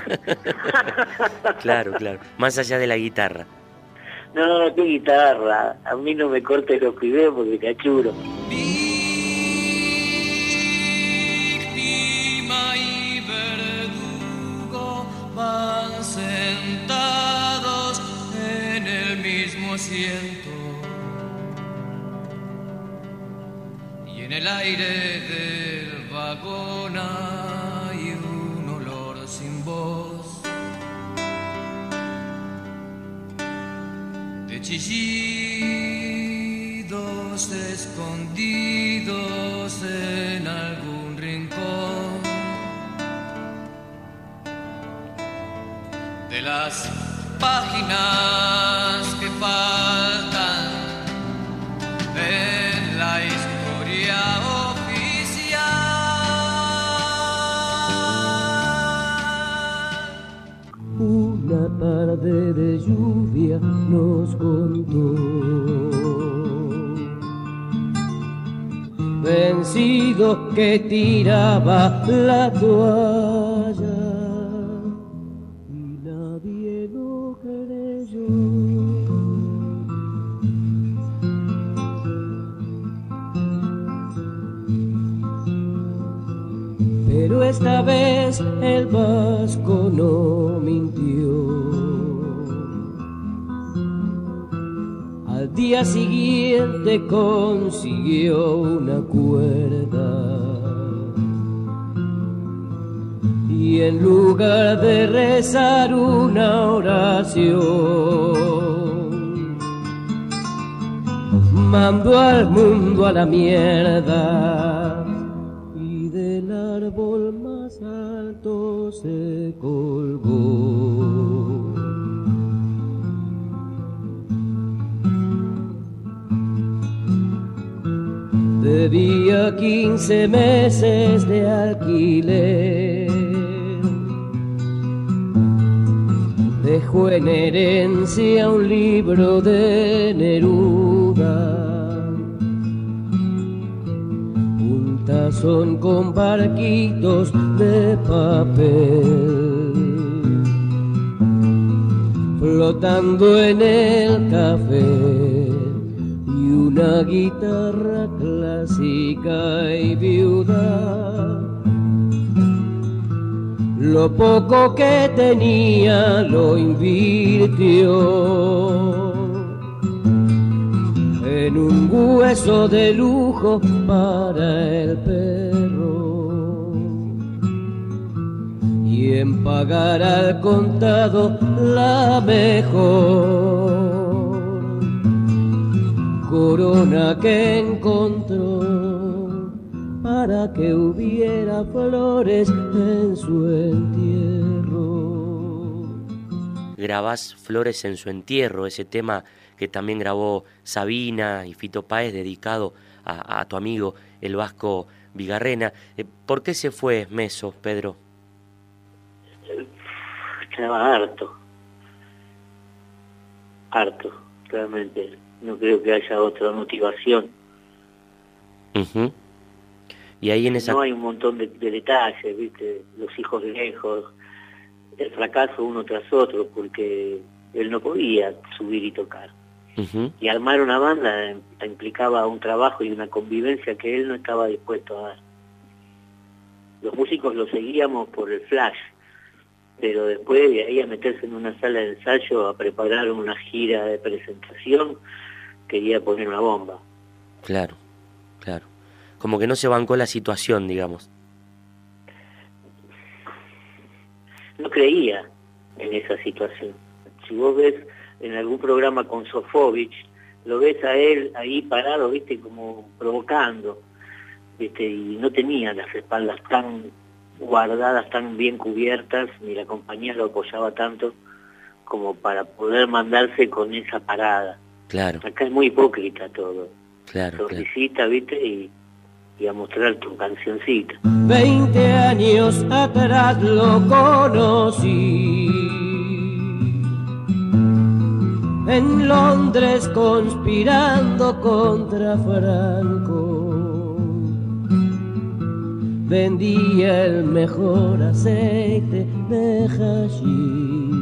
Claro, claro. Más allá de la guitarra. No, no, no, qué guitarra. A mí no me cortes los fideos porque cachuro. Víctima y verdugo van sentados en el mismo asiento. Y en el aire del vagón hay un olor sin voz de chillidos escondidos en algún rincón de las páginas que faltan en la historia oficial. Una tarde de lluvia nos contó, vencido que tiraba la toalla y nadie lo creyó. Pero esta vez el vasco no mintió. Al día siguiente consiguió una cuerda y en lugar de rezar una oración, mandó al mundo a la mierda y del árbol más alto se colgó. Debía quince meses de alquiler, dejó en herencia un libro de Neruda, un tazón con barquitos de papel, flotando en el café, y una guitarra clásica y viuda. Lo poco que tenía lo invirtió en un hueso de lujo para el perro y en pagar al contado la mejor corona que encontró para que hubiera flores en su entierro. Grabás Flores en su entierro, ese tema que también grabó Sabina y Fito Páez, dedicado a, a tu amigo el Vasco Vigarrena. ¿Por qué se fue Meso, Pedro? Estaba harto. Harto, realmente. No creo que haya otra motivación. Uh-huh. Y ahí en esa... No hay un montón de, de detalles, ¿viste? Los hijos lejos, el fracaso uno tras otro, porque él no podía subir y tocar. Uh-huh. Y armar una banda implicaba un trabajo y una convivencia que él no estaba dispuesto a dar. Los músicos lo seguíamos por el flash, pero después de ahí a meterse en una sala de ensayo a preparar una gira de presentación, quería poner una bomba. Claro, claro. Como que no se bancó la situación, digamos. No creía en esa situación. Si vos ves en algún programa con Sofovich, lo ves a él ahí parado, viste, como provocando, viste, y no tenía las espaldas tan guardadas, tan bien cubiertas, ni la compañía lo apoyaba tanto como para poder mandarse con esa parada. Claro. Acá es muy hipócrita todo. Claro, Sonrisita, claro. ¿Viste? Y, y a mostrar tu cancioncita. Veinte años atrás lo conocí. En Londres conspirando contra Franco. Vendía el mejor aceite de hashish.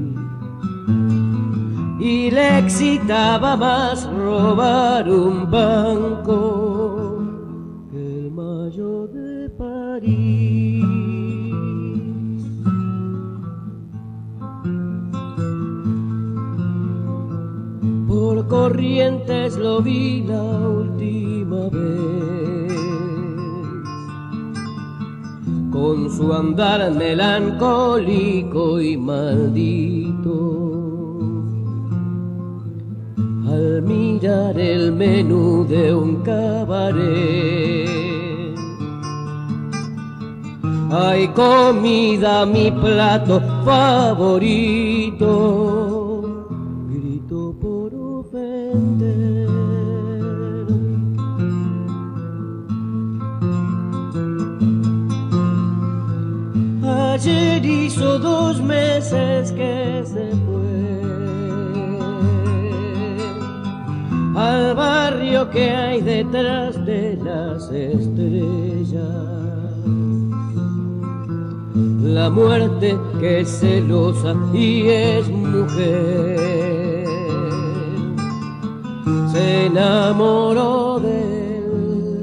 Y le excitaba más robar un banco que el Mayo de París. Por Corrientes lo vi la última vez, con su andar melancólico y maldito. Al mirar el menú de un cabaret, hay comida, mi plato favorito, grito por ofender. Ayer hizo dos meses que se fue al barrio que hay detrás de las estrellas. La muerte que es celosa y es mujer, se enamoró de él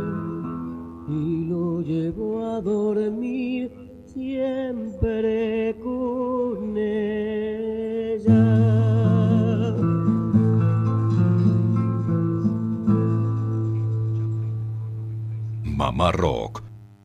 y lo llevó a dormir siempre con ella. Mamá Rock.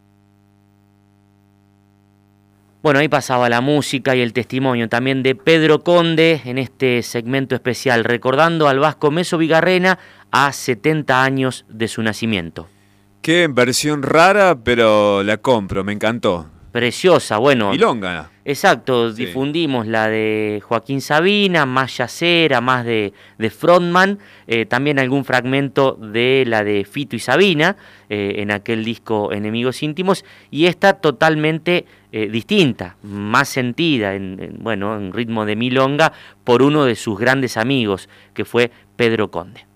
Bueno, ahí pasaba la música y el testimonio también de Pedro Conde en este segmento especial, recordando al vasco Meso Vigarrena a setenta años de su nacimiento. Qué versión rara, pero la compro, me encantó. Preciosa, bueno. Milonga. Exacto, sí. Difundimos la de Joaquín Sabina, más yacera, más de, de frontman, eh, también algún fragmento de la de Fito y Sabina, eh, en aquel disco Enemigos Íntimos, y esta totalmente eh, distinta, más sentida, en, en, bueno, en ritmo de milonga, por uno de sus grandes amigos, que fue Pedro Conde.